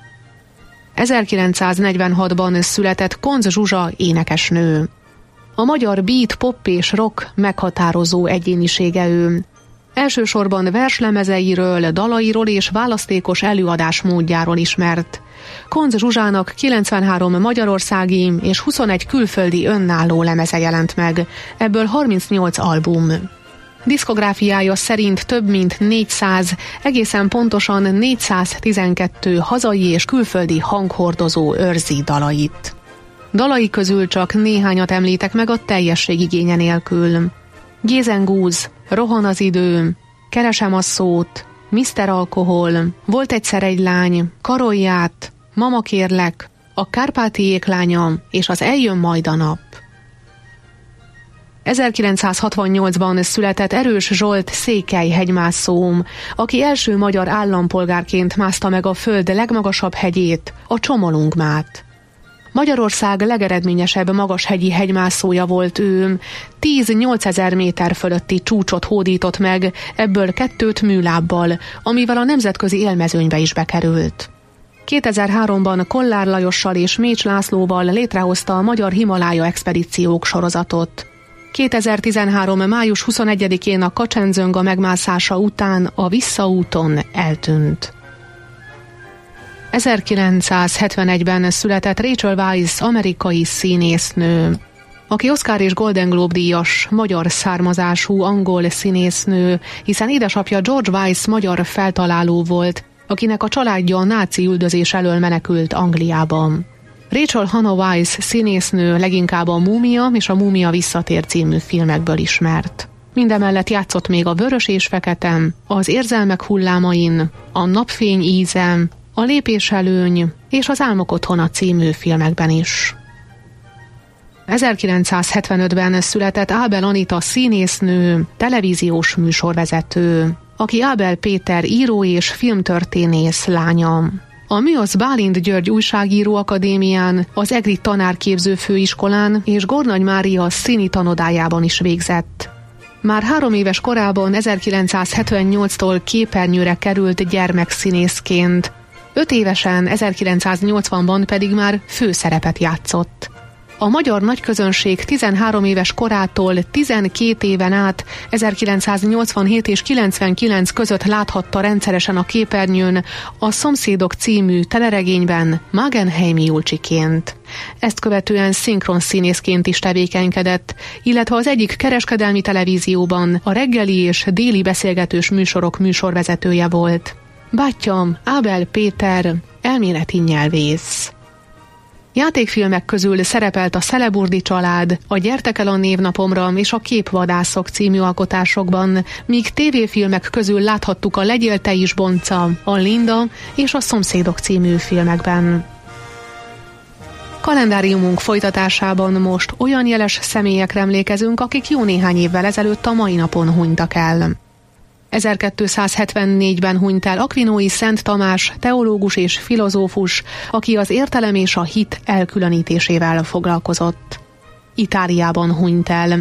Speaker 11: 1946-ban született Koncz Zsuzsa énekesnő. A magyar beat, pop és rock meghatározó egyénisége ő. Elsősorban verslemezeiről, dalairól és választékos előadásmódjáról ismert. Koncz Zsuzsának 93 magyarországi és 21 külföldi önálló lemeze jelent meg, ebből 38 album. Diszkográfiája szerint több mint 400, egészen pontosan 412 hazai és külföldi hanghordozó őrzi dalait. Dalai közül csak néhányat említek meg a teljesség igénye nélkül. Gézengúz, Rohan az idő, Keresem a szót, Mr. Alkohol, Volt egyszer egy lány, Karolját, Mama kérlek, A kárpáti éklánya és az Eljön majd a nap. 1968-ban született Erős Zsolt székely hegymászó, aki első magyar állampolgárként mászta meg a föld legmagasabb hegyét, a Csomolungmát. Magyarország legeredményesebb magashegyi hegymászója volt ő, 10-8000 méter fölötti csúcsot hódított meg, ebből 2 műlábbal, amivel a nemzetközi élmezőnybe is bekerült. 2003-ban Kollár Lajossal és Mécs Lászlóval létrehozta a Magyar Himalája expedíciók sorozatot. 2013. május 21-én a Kacsenzönga megmászása után a visszaúton eltűnt. 1971-ben született Rachel Weisz amerikai színésznő, aki Oscar és Golden Globe díjas, magyar származású angol színésznő, hiszen édesapja George Weisz magyar feltaláló volt, akinek a családja a náci üldözés elől menekült Angliában. Rachel Hannah Weisz színésznő leginkább a Múmia és a Múmia visszatér című filmekből ismert. Mindemellett játszott még a Vörös és Fekete, az Érzelmek hullámain, a Napfény íze, a Lépéselőny és az Álmok otthona című filmekben is. 1975-ben született Ábel Anita színésznő, televíziós műsorvezető, aki Ábel Péter író és filmtörténész lánya. A MÜOSZ Bálint György újságíró akadémián, az EGRI tanárképző főiskolán és Gornagy Mária színi tanodájában is végzett. Már 3 éves korában 1978-tól képernyőre került gyermekszínészként, 5 évesen 1980-ban pedig már főszerepet játszott. A magyar nagyközönség 13 éves korától 12 éven át 1987 és 99 között láthatta rendszeresen a képernyőn a Szomszédok című teleregényben Magenheim Julcsiként. Ezt követően szinkronszínészként is tevékenykedett, illetve az egyik kereskedelmi televízióban a reggeli és déli beszélgetős műsorok műsorvezetője volt. Bátyja Ábel Péter, elméleti nyelvész. Játékfilmek közül szerepelt a Szeleburdi család, a Gyertek el a névnapomra és a Képvadászok című alkotásokban, míg tévéfilmek közül láthattuk a Legyél te is Bonca, a Linda és a Szomszédok című filmekben. Kalendáriumunk folytatásában most olyan jeles személyekre emlékezünk, akik jó néhány évvel ezelőtt a mai napon hunytak el. 1274-ben hunyt el Akvinói Szent Tamás, teológus és filozófus, aki az értelem és a hit elkülönítésével foglalkozott. Itáliában hunyt el.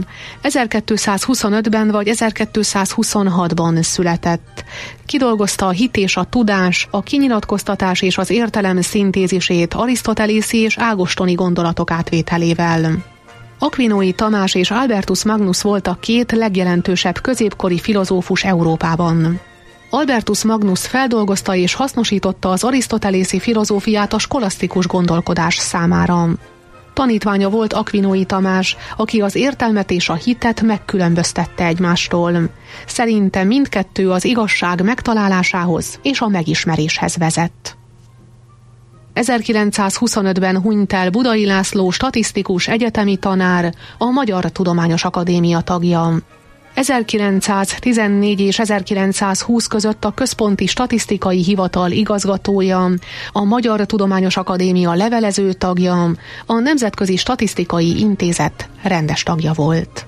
Speaker 11: 1225-ben vagy 1226-ban született. Kidolgozta a hit és a tudás, a kinyilatkoztatás és az értelem szintézisét arisztotelészi és ágostoni gondolatok átvételével. Akvinói Tamás és Albertus Magnus volt a 2 legjelentősebb középkori filozófus Európában. Albertus Magnus feldolgozta és hasznosította az arisztotelészi filozófiát a skolasztikus gondolkodás számára. Tanítványa volt Akvinói Tamás, aki az értelmet és a hitet megkülönböztette egymástól. Szerinte mindkettő az igazság megtalálásához és a megismeréshez vezet. 1925-ben hunyt el Budai László statisztikus egyetemi tanár, a Magyar Tudományos Akadémia tagja. 1914 és 1920 között a Központi Statisztikai Hivatal igazgatója, a Magyar Tudományos Akadémia levelező tagja, a Nemzetközi Statisztikai Intézet rendes tagja volt.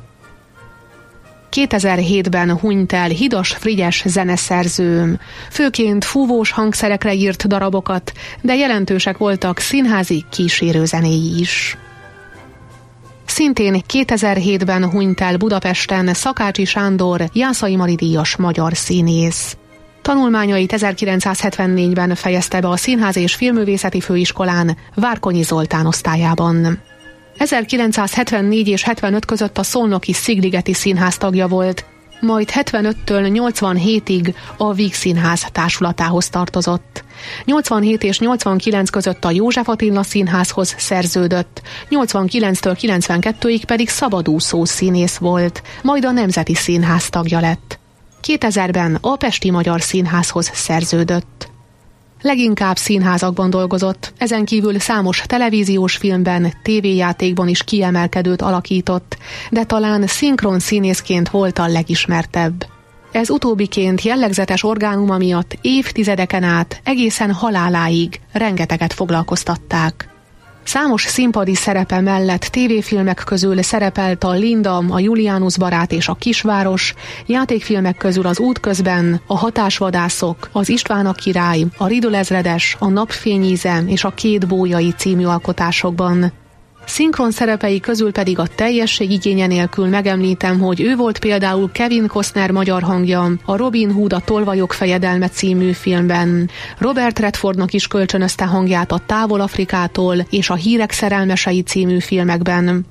Speaker 11: 2007-ben hunyt el Hidas Frigyes zeneszerző. Főként fúvós hangszerekre írt darabokat, de jelentősek voltak színházi kísérőzenéi is. Szintén 2007-ben hunyt el Budapesten Szakácsi Sándor, Jászai Mari díjas magyar színész. Tanulmányait 1974-ben fejezte be a Színház és Filmművészeti Főiskolán, Várkonyi Zoltán osztályában. 1974 és 75 között a Szolnoki Szigligeti Színház tagja volt, majd 75-től 87-ig a Víg Színház társulatához tartozott. 87 és 89 között a József Attila Színházhoz szerződött, 89-től 92-ig pedig szabadúszó színész volt, majd a Nemzeti Színház tagja lett. 2000-ben a Pesti Magyar Színházhoz szerződött. Leginkább színházakban dolgozott, ezen kívül számos televíziós filmben, tévéjátékban is kiemelkedőt alakított, de talán szinkron színészként volt a legismertebb. Ez utóbbiként jellegzetes orgánuma miatt évtizedeken át, egészen haláláig rengeteget foglalkoztatták. Számos színpadi szerepe mellett tévéfilmek közül szerepelt a Linda, a Julianus barát és a Kisváros, játékfilmek közül az Útközben, a Hatásvadászok, az István a király, a Ridul ezredes, a Napfény íze és a Két bójai című alkotásokban. Szinkron szerepei közül pedig a teljesség igénye nélkül megemlítem, hogy ő volt például Kevin Costner magyar hangja a Robin Hood a Tolvajok fejedelme című filmben. Robert Redfordnak is kölcsönözte hangját a Távol Afrikától és a Hírek szerelmesei című filmekben.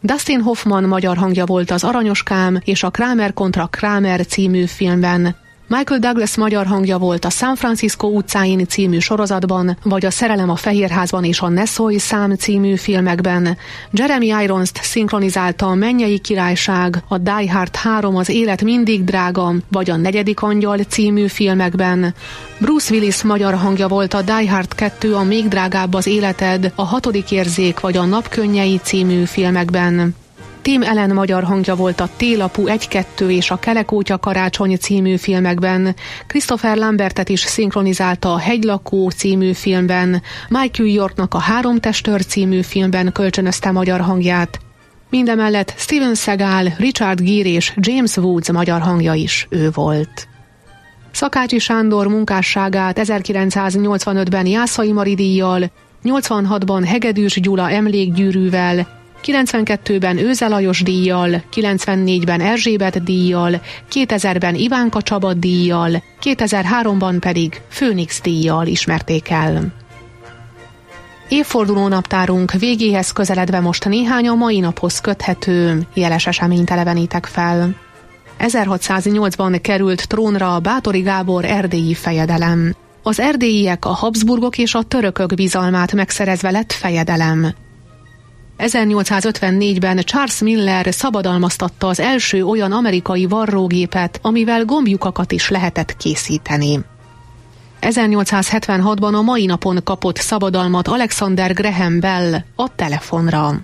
Speaker 11: Dustin Hoffman magyar hangja volt az Aranyoskám és a Kramer kontra Kramer című filmben. Michael Douglas magyar hangja volt a San Francisco utcáin című sorozatban, vagy a Szerelem a Fehérházban és a Ne szólj szám című filmekben. Jeremy Irons-t szinkronizálta a Mennyei Királyság, a Die Hard 3 az Élet mindig drága, vagy a Negyedik angyal című filmekben. Bruce Willis magyar hangja volt a Die Hard 2, a Még drágább az életed, a Hatodik érzék vagy a Napkönnyei című filmekben. Tim Allen magyar hangja volt a Télapú 1-2 és a Kelekótya karácsony című filmekben. Christopher Lambertet is szinkronizálta a Hegylakó című filmben. Michael Yorknak a Három testőr című filmben kölcsönözte magyar hangját. Mindemellett Steven Seagal, Richard Gere és James Woods magyar hangja is ő volt. Szakácsi Sándor munkásságát 1985-ben Jászai Mari díjjal, 86-ban Hegedűs Gyula emlékgyűrűvel, 92-ben Őze Lajos díjjal, 94-ben Erzsébet díjjal, 2000-ben Ivánka Csaba díjjal, 2003-ban pedig Főnix díjjal ismerték el. Évforduló naptárunk végéhez közeledve most néhány a mai naphoz köthető jeles eseményt elevenítek fel. 1608-ban került trónra Báthory Gábor erdélyi fejedelem. Az erdélyiek, a Habsburgok és a törökök bizalmát megszerezve lett fejedelem. 1854-ben Charles Miller szabadalmaztatta az első olyan amerikai varrógépet, amivel gombjukakat is lehetett készíteni. 1876-ban a mai napon kapott szabadalmat Alexander Graham Bell a telefonra.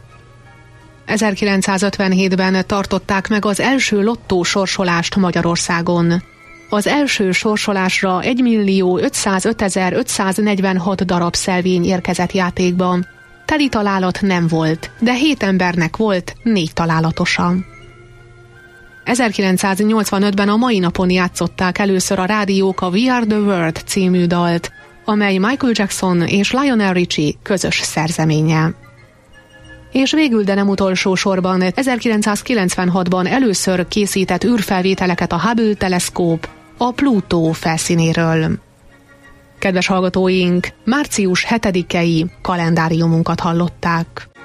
Speaker 11: 1957-ben tartották meg az első lottó sorsolást Magyarországon. Az első sorsolásra 1.505.546 darab szelvény érkezett játékba. Teli találat nem volt, de 7 embernek volt 4 találatosa. 1985-ben a mai napon játszották először a rádiók a We Are the World című dalt, amely Michael Jackson és Lionel Richie közös szerzeménye. És végül, de nem utolsó sorban 1996-ban először készített űrfelvételeket a Hubble teleszkóp a Plutó felszínéről. Kedves hallgatóink, március 7-i kalendáriumunkat hallották.